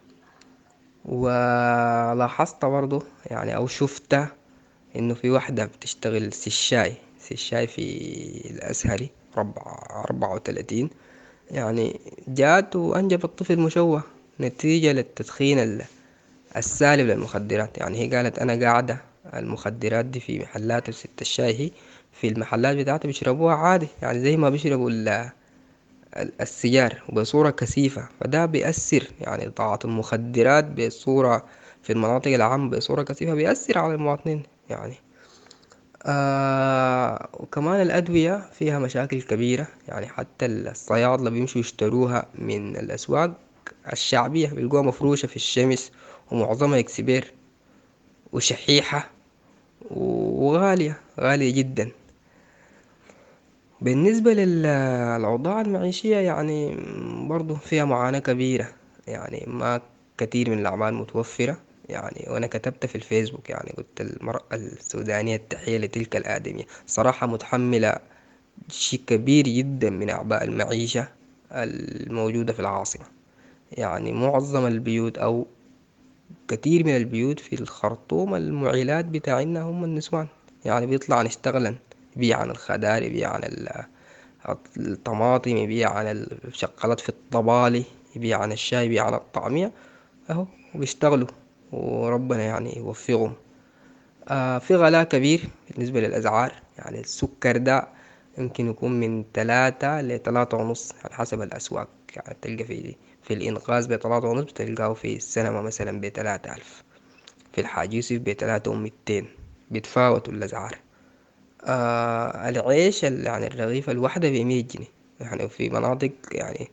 ولاحظت برضو يعني أو شفت إنه في واحدة بتشتغل سي الشاي في الأزهري 34 يعني جات وأنجبت طفل مشوه نتيجة للتدخين السالب للمخدرات. يعني هي قالت أنا قاعدة المخدرات دي في محلات ست الشاي، هي في المحلات بتاعتها بيشربوها عادي يعني زي ما بيشربوا السجار بصورة كثيفة، فده بيأثر يعني تعاطي المخدرات بصورة في المناطق العامة بصورة كثيفة بيأثر على المواطنين يعني. وكمان الأدوية فيها مشاكل كبيرة يعني، حتى الصيادلة بيمشوا يشتروها من الأسواق الشعبية بيلقوها مفروشة في الشمس، ومعظمها اكسبير وشحيحة وغالية غالية جدا. بالنسبة للأوضاع المعيشية يعني برضو فيها معاناة كبيرة يعني، ما كتير من الأعمال متوفرة يعني. وأنا كتبت في الفيسبوك يعني قلت المرأة السودانية التحية لتلك الآدمية، صراحة متحملة شيء كبير جدا من أعباء المعيشة الموجودة في العاصمة. يعني معظم البيوت أو كتير من البيوت في الخرطوم المعيلات بتاعنا هم النسوان، يعني بيطلع نشتغلا، يبيع عن الخضار، يبيع عن الطماطم، يبيع عن الشقلات في الطبالي، يبيع عن الشاي، يبيع عن الطعمية اهو، وبيشتغلوا وربنا يعني يوفقهم. في غلاء كبير بالنسبة للأسعار يعني. السكر ده يمكن يكون من 3 ل3.5 على حسب الأسواق يعني. تلقى في الإنقاذ ب3.5، بتلقاه في السينما مثلا ب3000، في الحاج يوسف ب3200، بيتفاوتوا الأسعار. العيش يعني الرغيفة الواحدة ب100 جنيه يعني، وفي مناطق يعني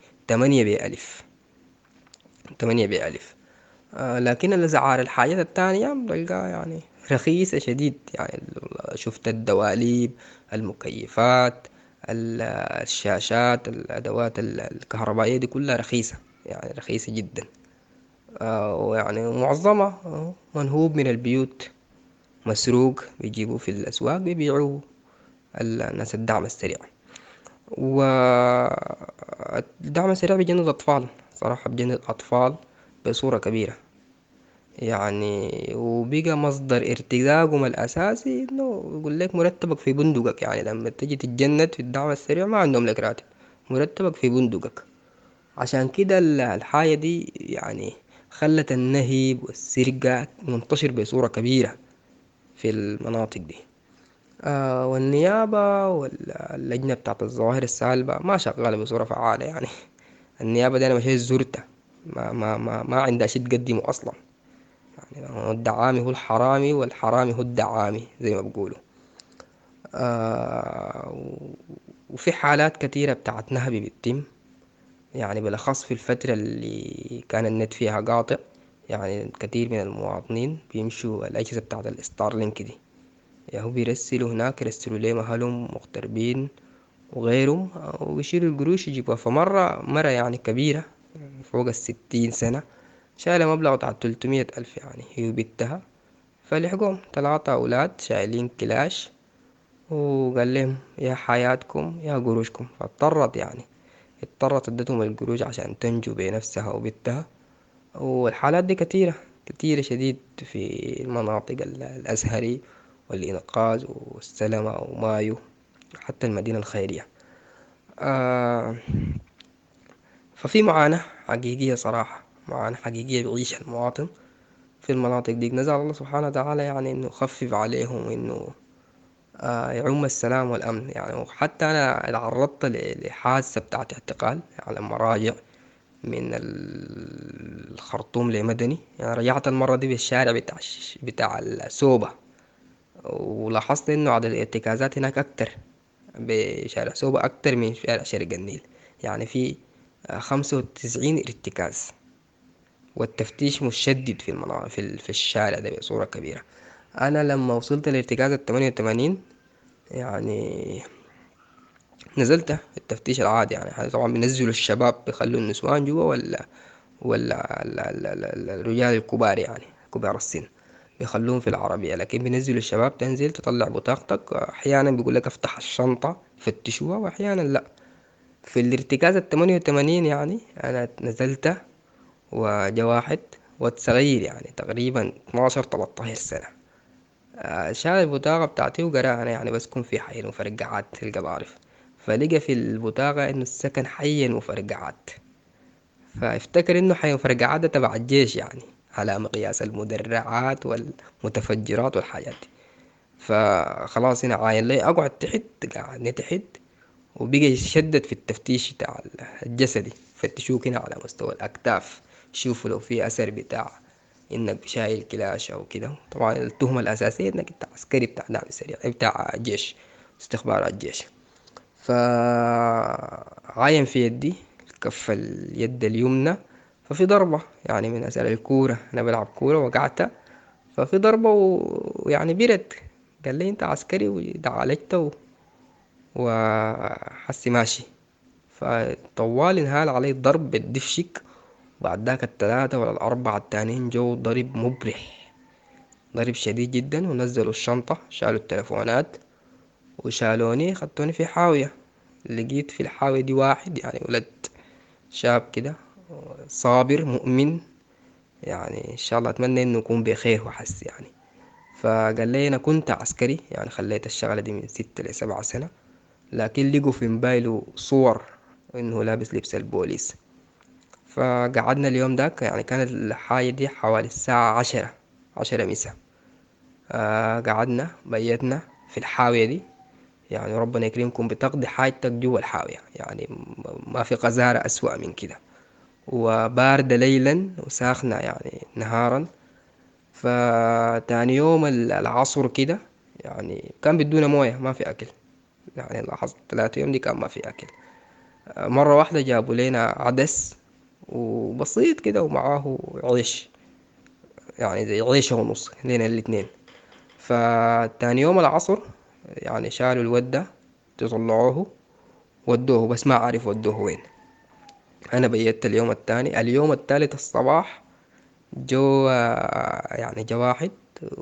8 بألف. لكن الأسعار الحاجات التانية بتلقاها يعني رخيصة شديد يعني. شفت الدواليب، المكيفات، الشاشات، الأدوات الكهربائية دي كلها رخيصة يعني، رخيصة جدا. ويعني معظمها منهوب من البيوت، مسروق، بيجيبوه في الأسواق بيبيعوه الناس الدعم السريع. والدعم السريع بيجند أطفال، صراحة بيجند أطفال بصورة كبيرة يعني. وبقى مصدر ارتزاقهم الأساسي إنه يقول لك مرتبك في بندقك يعني. لما تجي تتجند في الدعم السريع ما عندهم لك راتب، مرتبك في بندقك. عشان كده الحاجة دي يعني خلت النهب والسرقة منتشر بصورة كبيرة في المناطق دي. والنيابة واللجنة بتاعت الظواهر السالبة ما شغالة بصورة فعالة يعني. النيابة دي أنا مشيت زرتها، ما عندها شي تقدمه أصلا يعني. الدعامي هو الحرامي والحرامي هو الدعامي زي ما بقولوا. وفي حالات كتيرة بتاعت نهبي بتتم يعني، بالأخص في الفترة اللي كان النت فيها قاطع يعني. كتير من المواطنين بيمشوا الأجهزة بتاعت الستار لينك دي، يعني بيرسلوا هناك، يرسلوا لهم أهلهم مغتربين وغيرهم، ويشيلوا القروش يجيبوها. مرة يعني كبيرة فوق 60 سنة شايلة مبلغ بتاع 300 ألف يعني، هي وبنتها. فلحقوهم 3 أولاد شايلين كلاش، وقال لهم يا حياتكم يا قروشكم. فاضطرت يعني، اضطرت ادتهم القروش عشان تنجو بنفسها وبنتها. والحالات دي كتيرة كتيرة شديد في المناطق الأزهري والإنقاذ والسلمة ومايو، حتى المدينة الخيرية. ففي معاناة حقيقية صراحة، معاناة حقيقية بيعيشها المواطن في المناطق دي. نزل الله سبحانه وتعالى يعني إنه يخفف عليهم، وإنه يعم السلام والأمن يعني. وحتى أنا تعرضت لحادثة بتاعت اعتقال على مراجع من الخرطوم لمدني يعني. رجعت المرة دي بالشارع بتاع السوبة، ولاحظت إنه عدد الارتكازات هناك أكتر بشارع سوبة أكتر من شارع شرق النيل يعني. في 95 ارتكاز، والتفتيش مشدد في الشارع ده بصورة كبيرة. أنا لما وصلت لارتكاز 88 يعني نزلت التفتيش العادي يعني. طبعا بينزلوا الشباب، بيخلوا النسوان جوا ولا الرجال الكبار يعني كبار السن بيخلوهم في العربية. لكن بينزلوا الشباب، تنزل تطلع بطاقتك، أحيانا بيقول لك افتح الشنطة يفتشوها، وأحيانا لا. في الارتكاز 88 يعني أنا نزلت، وجا واحد واد صغير يعني تقريبا 12-13 سنة، شال البطاقة بتاعتي وقراها. أنا يعني بسكن في حي المفرقعات في القبارف، فلقى في البطاقة إنه السكن حي المفرقعات، فافتكر إنه حي المفرقعات ده تبع الجيش يعني، على مقياس المدرعات والمتفجرات والحاجات دي. فخلاص هنا عاين لي أقعد تحت، قعدني تحت وبقى يشدد في التفتيش بتاع الجسدي، فتشوك هنا على مستوى الأكتاف، شوفوا لو في أثر بتاع إنك شايل كلاش أو كده. طبعا التهمة الأساسية إنك أنت عسكري بتاع دعم سريع بتاع جيش استخبارات الجيش. فعاين في يدي كف اليد اليمنى، ففي ضربة يعني من أثر الكورة، أنا بلعب كورة وقعت، ففي ضربة ويعني برد. قال لي أنت عسكري ودعالجت وحسي ماشي. فطوال انهال علي الضرب بالدفشك. بعد ذاك الثلاثة ولا الأربعة التانيين جو ضرب مبرح، ضرب شديد جدا، ونزلوا الشنطة، شالوا التلفونات وشالوني، خدتوني في حاوية. لقيت في الحاوية دي واحد يعني ولد شاب كده صابر مؤمن، يعني إن شاء الله أتمنى إنه يكون بخير وحس يعني. فقال لي أنا كنت عسكري، يعني خليت الشغلة دي من 6 ل7 سنة، لكن لقوا في موبايله صور إنه لابس لبس البوليس. فقعدنا اليوم داك، يعني كانت الحاجة دي حوالي الساعة 10 مساء. قعدنا بيتنا في الحاوية دي، يعني ربنا يكرمكم بتقضي حاجتك جوا الحاوية، يعني ما في قذارة أسوأ من كده، وباردة ليلا وساخنة يعني نهارا. فتاني يوم العصر كده يعني كان بدونا موية، ما في أكل، يعني لاحظت 3 يوم دي كان ما في أكل. مرة واحدة جابوا لنا عدس وبسيط كده ومعاه عيش، يعني زي عيشة ونص لنا الاتنين. فتاني يوم العصر يعني شالوا الودة تطلعوه ودوه، بس ما عارف ودوه وين. أنا بيت اليوم التاني. اليوم التالت الصباح جو يعني جا واحد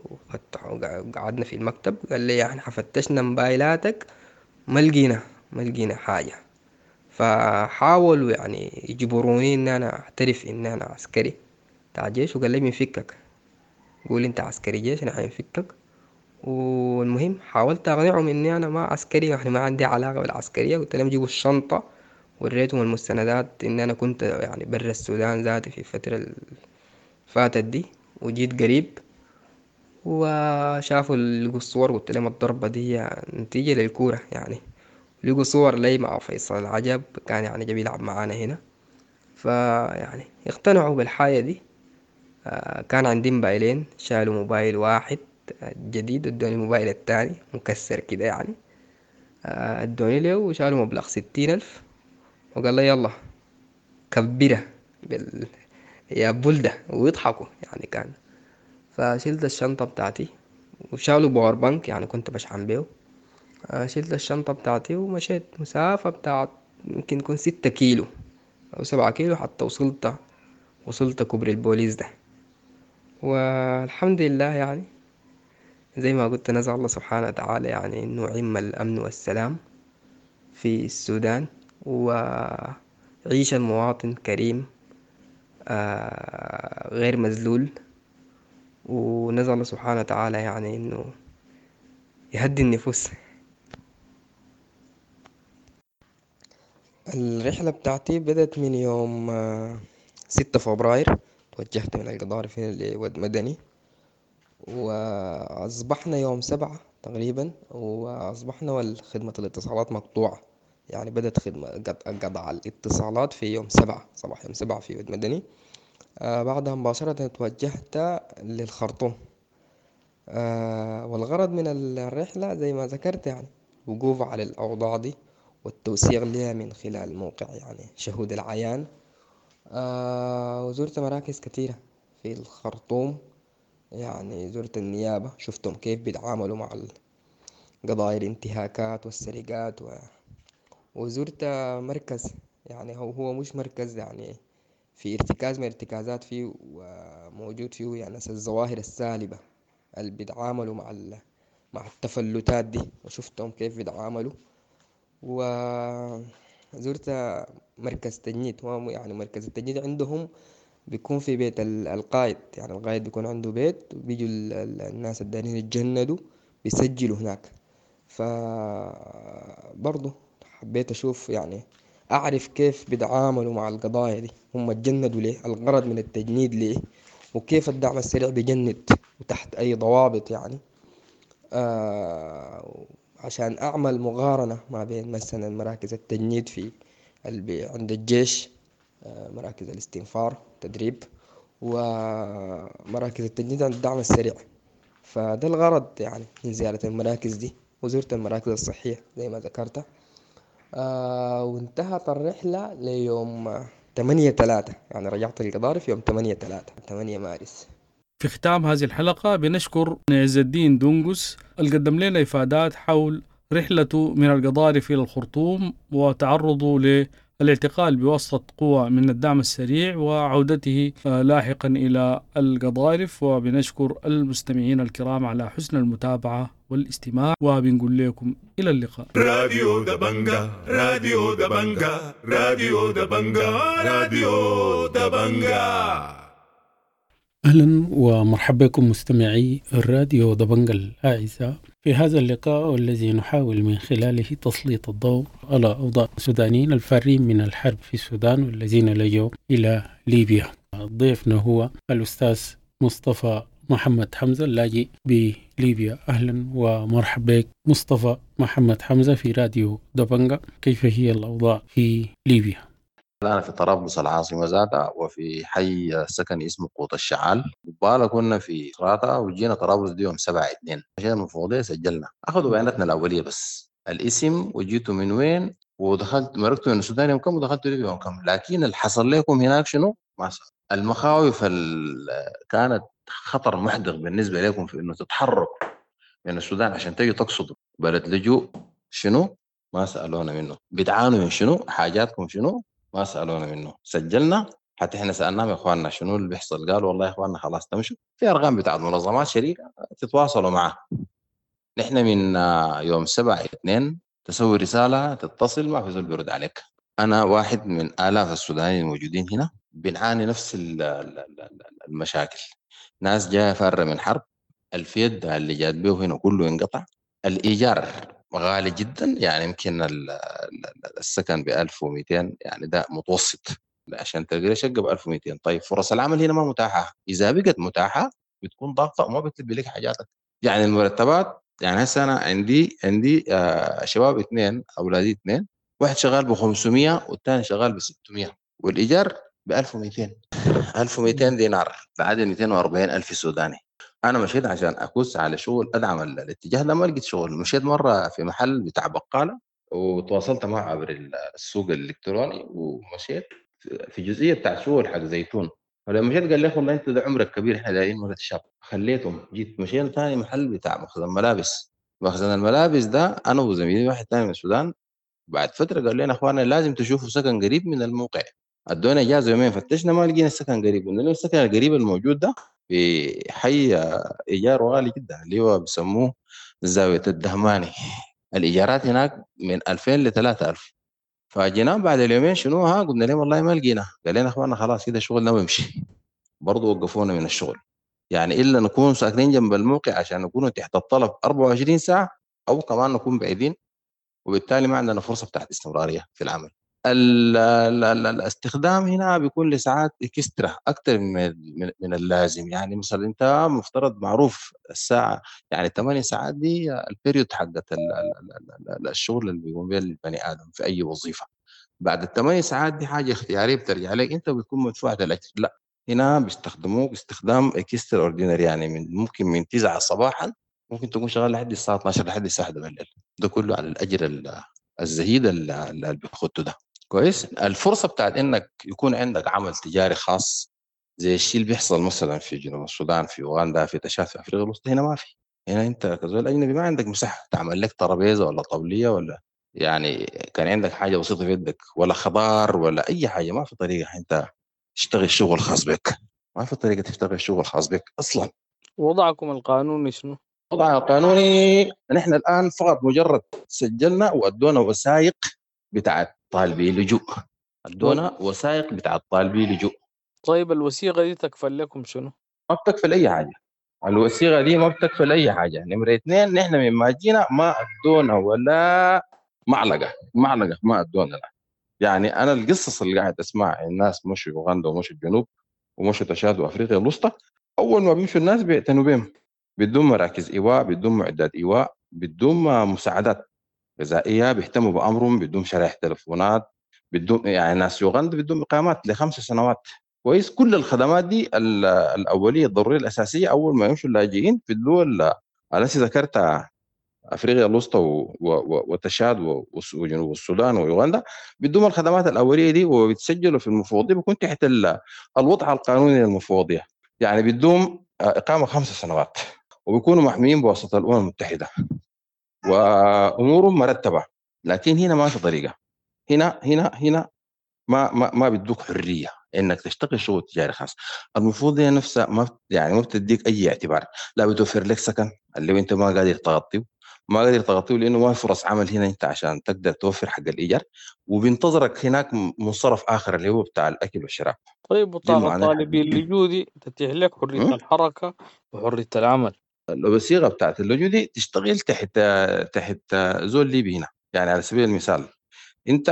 قعدنا في المكتب، قال لي احنا فتشنا موبايلاتك ما لقينا حاجة. فحاولوا يعني يجبروني ان انا اعترف ان انا عسكري بتاع جيش، وقال لي بنفكك، قول انت عسكري جيش انا حنفكك. والمهم حاولت اقنعهم اني انا ما عسكري، يعني ما عندي علاقة بالعسكرية. قلت لهم جيبوا الشنطة، وريتهم المستندات ان انا كنت يعني برا السودان ذاتي في الفترة فاتت دي، وجيت قريب وشافوا لقوا الصور. قلت لهم الضربة دي نتيجة للكورة يعني. لقوا صور لي مع فيصل العجب، كان يعني جاي يلعب معانا هنا، فيعني اقتنعوا بالحاجة دي. كان عندي موبايلين، شالوا موبايل واحد جديد، ادوني الموبايل التاني مكسر كده يعني. ادوني له وشالوا مبلغ 60,000، وقال لي يلا كبرة يا بلدة، ويضحكوا يعني كان. فشلت الشنطة بتاعتي وشالوا باور بانك، يعني كنت بشحن بيه. شلت الشنطة بتاعتي ومشيت مسافة بتاعت يمكن يكون 6 كيلو أو 7 كيلو حتى وصلت كوبري البوليس ده. والحمد لله يعني زي ما قلت نزع الله سبحانه وتعالى يعني إنه عم الأمن والسلام في السودان، وعيش المواطن كريم غير مذلول. ونزع الله سبحانه وتعالى يعني إنه يهدي النفوس. الرحلة بتاعتي بدأت من يوم 6 فبراير. توجهت من القضارف هنا لود مدني، وأصبحنا يوم 7 تقريبا، وأصبحنا والخدمة الاتصالات مقطوعة. يعني بدأت خدمة قطع الاتصالات في يوم 7 صباح يوم 7 في ود مدني. بعدها مباشرة توجهت للخرطوم. والغرض من الرحلة زي ما ذكرت يعني وقوف على الأوضاع دي والتوثيق لها من خلال موقع يعني شهود العيان. وزرت مراكز كثيرة في الخرطوم، يعني زرت النيابة، شفتهم كيف بيتعاملوا مع قضايا الانتهاكات والسرقات وزرت مركز، يعني هو مش مركز يعني في ارتكاز من ارتكازات فيه، وموجود فيه يعني الظواهر السالبة اللي بيتعاملوا مع التفلتات دي، وشفتهم كيف بيتعاملوا. وزرت مركز تجنيد، يعني مركز التجنيد عندهم بيكون في بيت القائد، يعني القائد بيكون عنده بيت، وبيجوا الناس الدارين يتجندوا بيسجلوا هناك. فبرضو حبيت أشوف يعني أعرف كيف بيتعاملوا مع القضايا دي، هم اتجندوا ليه، الغرض من التجنيد ليه، وكيف الدعم السريع بيجند وتحت أي ضوابط يعني. عشان أعمل مقارنة ما بين مثلا مراكز التجنيد في عند الجيش، مراكز الاستنفار تدريب، ومراكز التجنيد عند الدعم السريع. فده الغرض يعني من زيارة المراكز دي، وزرت المراكز الصحية زي ما ذكرت. وانتهت الرحلة ليوم 8/3، يعني رجعت القضارف يوم 8 مارس. في ختام هذه الحلقة بنشكر عز الدين دونغوس اللي قدم لنا إفادات حول رحلته من القضارف إلى الخرطوم وتعرضه للاعتقال بواسطة قوى من الدعم السريع وعودته لاحقا إلى القضارف. وبنشكر المستمعين الكرام على حسن المتابعة والاستماع، وبنقول لكم إلى اللقاء. راديو دبنجا راديو دبنجا راديو دبنجا راديو دبنجا. أهلا ومرحبا بكم مستمعي الراديو دبنجا الأعزاء في هذا اللقاء الذي نحاول من خلاله تسليط الضوء على أوضاع السودانيين الفارين من الحرب في السودان والذين لجوا إلى ليبيا. ضيفنا هو الأستاذ مصطفى محمد حمزة اللاجئ بليبيا. أهلا ومرحبا بك مصطفى محمد حمزة في راديو دبنجا. كيف هي الأوضاع في ليبيا؟ أنا في طرابلس العاصمة ذاتها، وفي حي سكني اسمه قوط الشعال. وبالا كنا في إسراتا وجينا طرابلس دي يوم 7/2. مشينا من فوضية سجلنا، أخذوا بياناتنا الأولية بس الاسم وجيتوا من وين ودخلت مرقتوا من السودان يوم كم ودخلتوا ليبيا يوم كم. لكن اللي حصل لكم هناك شنو؟ ما صار. المخاوف كانت خطر محدق بالنسبة لكم في إنه تتحركوا من السودان عشان تجوا تقصدوا بلد لجوء شنو؟ ما سألونا منه. بتعانوا من شنو؟ حاجاتكم شنو؟ ما سألونا منه. سجلنا حتى احنا سألناهم يا اخواننا شنو اللي بيحصل، قالوا والله يا اخواننا خلاص تمشوا. في ارقام بتاعت منظمات شريكة تتواصلوا معها. نحن من يوم 7/2 تسوي رسالة تتصل ما في زول بيرد عليك. انا واحد من آلاف السودانيين الموجودين هنا بنعاني نفس المشاكل. ناس جايه فارة من حرب، الفيد اللي جات به هنا كله ينقطع، الإيجار غالي جدا، يعني يمكن السكن ب1200، يعني ده متوسط عشان تلقى شقة ب1200. طيب فرص العمل هنا ما متاحة، إذا بقت متاحة بتكون ضاغطة وما بتلبي لك حاجاتك. يعني المرتبات، يعني هسه أنا عندي شباب 2 أولادي 2، واحد شغال ب500 والثاني شغال ب600، والإيجار ب1200 دينار، بعد 240,000 سوداني. أنا مشيت عشان أكوس على شغل أدعم الاتجاه ده، ما لقيت شغل. مشيت مرة في محل بتاع بقالة وتواصلت معه عبر السوق الإلكتروني، ومشيت في جزئية بتاع شغل حق زيتون. فلما مشيت قال لي والله أنت ده عمرك كبير، إحنا دايرين ولد شاب. خليتهم، جيت مشينا ثاني محل بتاع مخزن ملابس. مخزن الملابس ده أنا وزميلي واحد ثاني من السودان، بعد فترة قال لنا أخوانا لازم تشوفوا سكن قريب من الموقع. ادونا اجازه يومين، فتشنا ما لقينا السكن قريب. قلنا له السكن القريب الموجود ده في حي ايجاره غالي جدا اللي هو بيسموه زاويه الدهماني. الايجارات هناك من 2000 ل 3000. فجينا بعد اليومين شنو قلنا لهم والله ما لقينا. قال لنا اخوانا خلاص كده شغلنا بيمشي. برضه وقفونا من الشغل، يعني الا نكون ساكنين جنب الموقع عشان نكونوا تحت الطلب 24 ساعه، او كمان نكون بعيدين، وبالتالي ما عندنا فرصه بتاعت استمراريه في العمل. الاستخدام هنا بيكون لساعات اكسترا اكتر من اللازم. يعني مثلا انت مفترض معروف الساعه، يعني 8 ساعات دي البيريود حقت الشغل اللي بيقوم بها البني ادم في اي وظيفه. بعد ال8 ساعات دي حاجه اختياريه بترجع لك انت، بتكون مدفوعه الاجر. لا، هنا بيستخدموك استخدام اكسترا اوردينري، يعني ممكن من 9 صباحا ممكن تكون شغال لحد الساعه 12 لحد الساعه 1 بالليل. ده كله على الاجر الزهيد اللي بياخده ده. كويس. الفرصه بتاعت انك يكون عندك عمل تجاري خاص زي الشيء اللي بيحصل مثلا في جنوب السودان، في اوغندا، في تشاد، في افريقيا الوسطى، هنا ما في. هنا انت كزول اجنبي ما عندك مساحه تعمل لك ترابيزه ولا طاوليه، ولا يعني كان عندك حاجه بسيطه في يدك، ولا خضار ولا اي حاجه. ما في طريقه انت تشتغل شغل خاص بك، ما في طريقه تشتغل شغل خاص بك اصلا. وضعكم القانوني شنو؟ وضعنا القانوني نحن الان فقط مجرد سجلنا وادونا وثائق بتاعت طالبي لجوء. ادونا وثائق بتاعت طالبي لجوء. طيب الوثيقه دي تكفل لكم شنو؟ ما بتكفل اي حاجه. الوثيقه دي ما بتكفل اي حاجه. نمره 2 نحن مما جينا ما ادونا ولا معلقه ما ادونا. يعني انا القصص اللي قاعد اسمع الناس مشوا اوغندا ومشوا الجنوب ومشوا تشاد وافريقيا الوسطى، اول ما بيمشوا الناس بيعتنوا بهم، بدون مراكز ايواء، بدون معدات ايواء، بدون مساعدات غذائيه، بيهتموا بامرهم بدون شرائح تلفونات، بدون يعني ناس يوغندا بدون اقامات ل5 سنوات. كويس. كل الخدمات دي الاوليه الضروريه الاساسيه اول ما يمشوا اللاجئين في الدول التي ذكرتها، افريقيا الوسطى وتشاد وجنوب السودان ويوغندا، بدون الخدمات الاوليه دي وبيتسجلوا في المفوضيه، بيكون تحت الوضع القانوني للمفوضيه، يعني بدون اقامه 5 سنوات، وبيكونوا محميين بواسطه الامم المتحده وامورهم مرتبه. لكن هنا ما في طريقه، هنا ما بيدوك حريه انك تشتغل شغل تجاري خاص. المفوضيه نفسها ما بتديك اي اعتبار، لا بتوفر لك سكن اللي انت ما قادر تغطيه لانه ما في فرص عمل هنا انت عشان تقدر توفر حق الايجار، وبينتظرك هناك منصرف اخر اللي هو بتاع الاكل والشراب. طيب بطاقة طالبي اللجوء دي تتيح لك حرية الحركة وحرية العمل؟ الصيغه بتاعت اللجوء دي تشتغل تحت زول ليبي هنا، يعني على سبيل المثال انت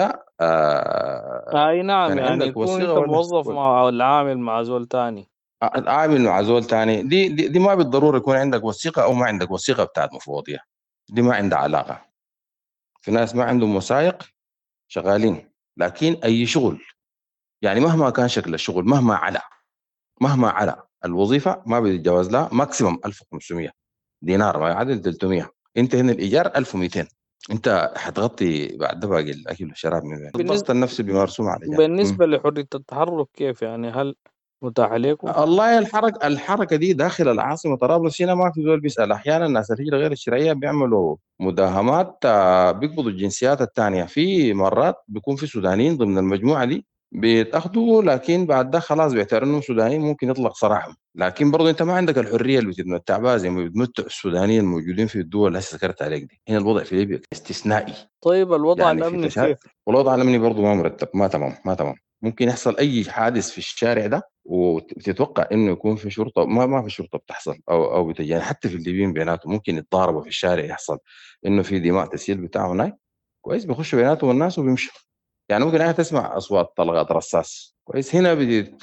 اي نعم، يعني يكون انت موظف مع العامل مع زول تاني، عامل مع زول تاني، دي ما بالضروره يكون عندك وثيقه او ما عندك وثيقه بتاعت مفوضيه، دي ما عندها علاقه. في ناس ما عندهم وثائق شغالين، لكن اي شغل يعني مهما كان شكل الشغل، مهما على الوظيفه ما بيتجاوز لها ماكسيموم 1500 دينار، ما يعادل 300. انت هنا الايجار 1200، انت حتغطي بعد ده باقي الاكل والشراب من وين؟ الضغط النفسي بيمارسوه على الرجال. بالنسبه لحريه التحرك كيف يعني؟ هل متاح لكم؟ والله الحركه دي داخل العاصمه طرابلس هنا ما في زول بيسال. احيانا الناس الهجره غير الشرعيه بيعملوا مداهمات، بيقبضوا الجنسيات الثانيه. في مرات بيكون في سودانيين ضمن المجموعه دي بيتاخذوا، لكن بعد ده خلاص بيعتبروا انهم سودانيين ممكن يطلق سراحهم. لكن برضه انت ما عندك الحريه اللي بتتمتع بها زي ما بيتمتع السودانيين الموجودين في الدول اللي ذكرت عليك دي. هنا الوضع في ليبيا استثنائي. طيب الوضع يعني الامني كيف؟ والوضع الامني برضه ما مرتب، ما تمام. ممكن يحصل اي حادث في الشارع ده وتتوقع انه يكون في شرطه، ما في شرطه بتحصل او يعني حتى في الليبيين بيناتهم ممكن يتضاربوا في الشارع، يحصل انه في دماء تسيل بتاعه هناك. كويس. بيخشوا بيناتهم الناس وبيمشوا. يعني ممكن تسمع اصوات طلقات رصاص. كويس. هنا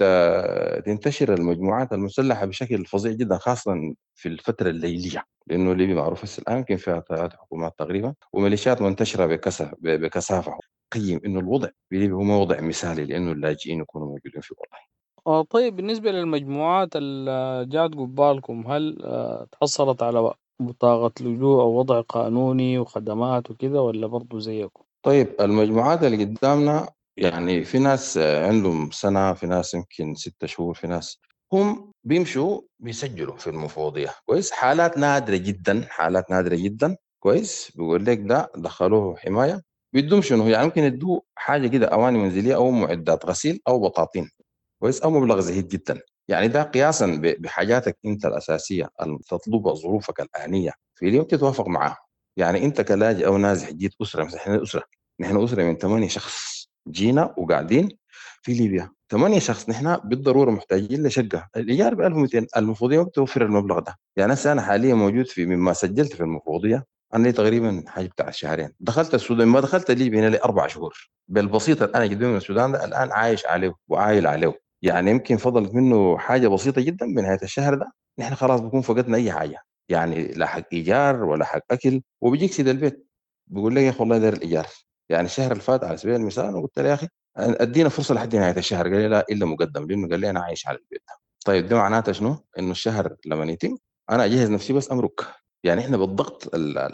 تنتشر المجموعات المسلحه بشكل فظيع جدا، خاصه في الفتره الليليه، لانه ليبيا معروف هسه الان يمكن فيها 3 حكومات تقريبا، وميليشيات منتشره بكثافه. قيم انه الوضع في ليبيا هو وضع مثالي لانه اللاجئين يكونوا موجودين فيه والله. طيب بالنسبه للمجموعات اللي جات قبالكم، هل تحصلت على بطاقه لجوء او وضع قانوني وخدمات وكذا، ولا برضه زيكم؟ طيب المجموعات اللي قدامنا يعني في ناس عندهم سنه، في ناس يمكن 6 شهور، في ناس هم بيمشوا بيسجلوا في المفوضيه. كويس. حالات نادره جدا. كويس. بيقول لك ده دخلوه حمايه، بيدوم شنو يعني؟ ممكن يدوه حاجه كده اواني منزليه او معدات غسيل او بطاطين. كويس. او مبلغ زهيد جدا. يعني ده قياسا بحاجاتك انت الاساسيه اللي تطلبها ظروفك الانيه في اليوم تتوافق معاه. يعني انت كلاجئ او نازح جيت اسره، مثلا نحن اسره من 8 شخص جينا وقاعدين في ليبيا، 8 شخص نحن بالضروره محتاجين لشقه، الايجار ب 1200. المفوضيه ما بتوفر المبلغ ده. يعني انا حاليا موجود في مما سجلت في المفوضيه، انا لي تقريبا حاجه بتاع شهرين. دخلت السودان، ما دخلت ليبيا هنا لي 4 شهور بالبسيط. انا جدي من السودان ده الان عايش عليه وعايل عليه، يعني يمكن فضلت منه حاجه بسيطه جدا. بنهايه الشهر ده نحن خلاص بكون فقدنا اي حاجه، يعني لا حق ايجار ولا حق اكل. وبيجيك سيد البيت بيقول لي يا اخي والله داير الايجار. يعني الشهر اللي فات على سبيل المثال انا قلت له يا اخي ادينا فرصه لحد نهايه الشهر، قال لي لا الا مقدم، لانه قال لي انا عايش على البيت ده. طيب ده معناته شنو؟ انه الشهر لما يتم انا اجهز نفسي بس امرك. يعني احنا بالضغط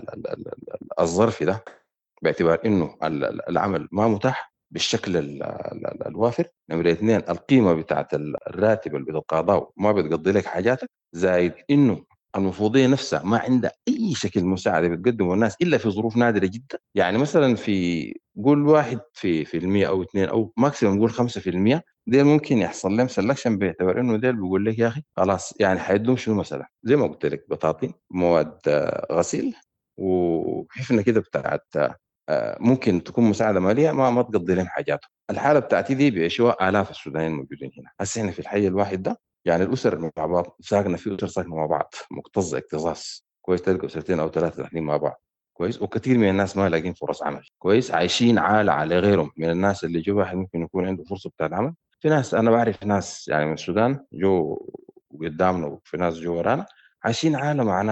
الظرفي ده، باعتبار انه العمل ما متاح بالشكل الوافر. نمرة 2 القيمه بتاعت الراتب اللي بتتقاضاه ما بتقضي لك حاجاتك، زائد انه المفوضيه نفسها ما عندها اي شكل مساعده بتقدمه الناس الا في ظروف نادره جدا. يعني مثلا في قول 1% او 2 او ماكسيموم قول 5%، ديل ممكن يحصل لهم سلكشن، باعتبار انه ديل بيقول لك يا اخي خلاص يعني حيدوم شنو مثلا زي ما قلت لك بطاطين، مواد غسيل، وحفنه كده بتاعت ممكن تكون مساعده ماليه ما تقضي لهم حاجاتهم. الحاله بتاعتي دي بيعيشوها الاف السودانيين الموجودين هنا. هسه احنا في الحي الواحد ده يعني الاسر مع بعض ساكنه، في اسر ساكنه مع بعض مكتظه اكتظاظ. كويس. تلقى اسرتين او 3 ساكنين مع بعض. كويس. وكثير من الناس ما لاقين فرص عمل. كويس. عايشين عالة على غيرهم من الناس اللي جو. واحد ممكن يكون عنده فرصه بتاعت عمل. في ناس انا بعرف ناس يعني من السودان جو قدامنا، وفي ناس جو ورانا عايشين عالة مع ناس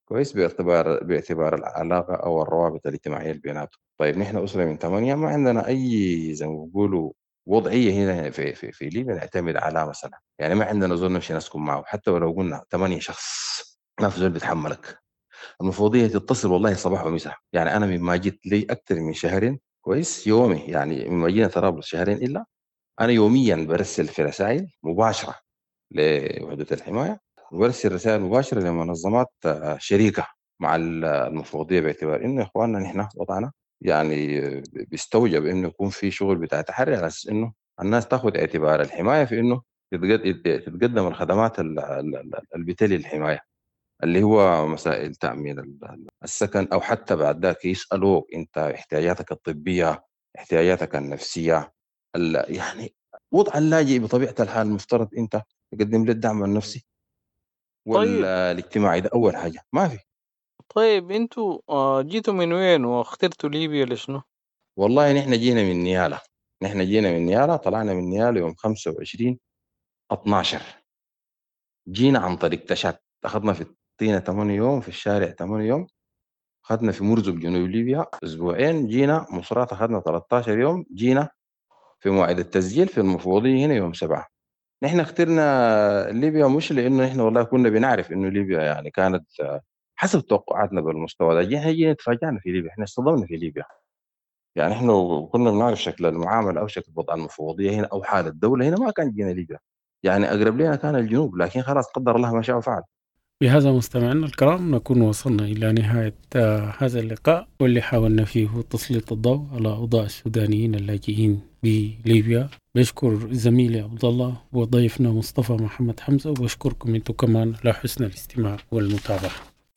كويس باعتبار العلاقة أو الروابط الاجتماعية اللي بيناتهم. طيب نحن أسرة من 8 ما عندنا أي زي ما بيقولوا وضعية هنا في ليبيا نعتمد على مثلا، يعني ما عندنا زول نمشي نسكن معه، حتى ولو قلنا 8 شخص ما في زول بيتحملك. المفروضية تتصل والله صباح ومساء. يعني أنا مما جيت لي أكثر من شهرين كويس يومي، يعني مما جينا طرابلس شهرين إلا أنا يوميا برسل في رسائل مباشرة لوحدة الحماية، وبرسل رسائل مباشرة لمنظمات شريكة مع المفوضية، باعتبار إنه إخواننا نحن وضعنا يعني بيستوجب إنه يكون في شغل بتاع تحري على أساس إنه الناس تاخذ اعتبار الحماية في إنه تتقدم الخدمات اللي بتلي الحماية، اللي هو مسائل تأمين السكن، أو حتى بعد ذاك يسألوك أنت احتياجاتك الطبية، احتياجاتك النفسية، يعني وضع اللاجئ بطبيعة الحال مفترض أنت تقدم له الدعم النفسي والاجتماعي. ده أول حاجة ما في. طيب انتوا جيتوا من وين واخترتوا ليبيا لشنو؟ والله نحن جينا من نيالا، طلعنا من نيالا يوم 25/12. جينا عن طريق تشات، أخذنا في الطينة 8 يوم، في الشارع 8 يوم، أخذنا في مرزق جنوب ليبيا أسبوعين، جينا مصرات أخذنا 13 يوم، جينا في موعد التسجيل في المفوضية هنا يوم 7. نحن اخترنا ليبيا مش لأنه نحن والله كنا بنعرف إنه ليبيا يعني كانت حسب توقعاتنا بالمستوى ده، جينا تفاجأنا في ليبيا، احنا اصطدمنا في ليبيا. يعني احنا كنا بنعرف شكل المعاملة أو شكل وضع المفوضية هنا أو حال الدولة هنا، ما كان جينا ليبيا، يعني أقرب لنا كان الجنوب، لكن خلاص قدر الله ما شاء وفعل. بهذا مستمعينا الكرام نكون وصلنا إلى نهاية هذا اللقاء، واللي حاولنا فيه تسليط الضوء على أوضاع السودانيين اللاجئين بليبيا. بشكر زميلي عبد الله وضيفنا مصطفى محمد حمزة، وبشكركم انتم كمان على حسن الاستماع والمتابعة.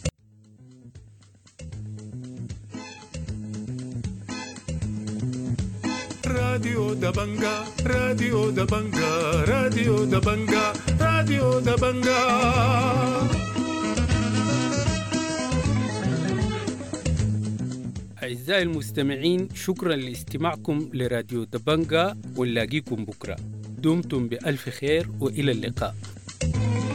راديو دبنجا راديو دبنجا راديو دبنجا راديو دبنجا. أعزائي المستمعين، شكرا لاستماعكم لراديو دبنجا، ونلاقيكم بكرة. دمتم بألف خير وإلى اللقاء.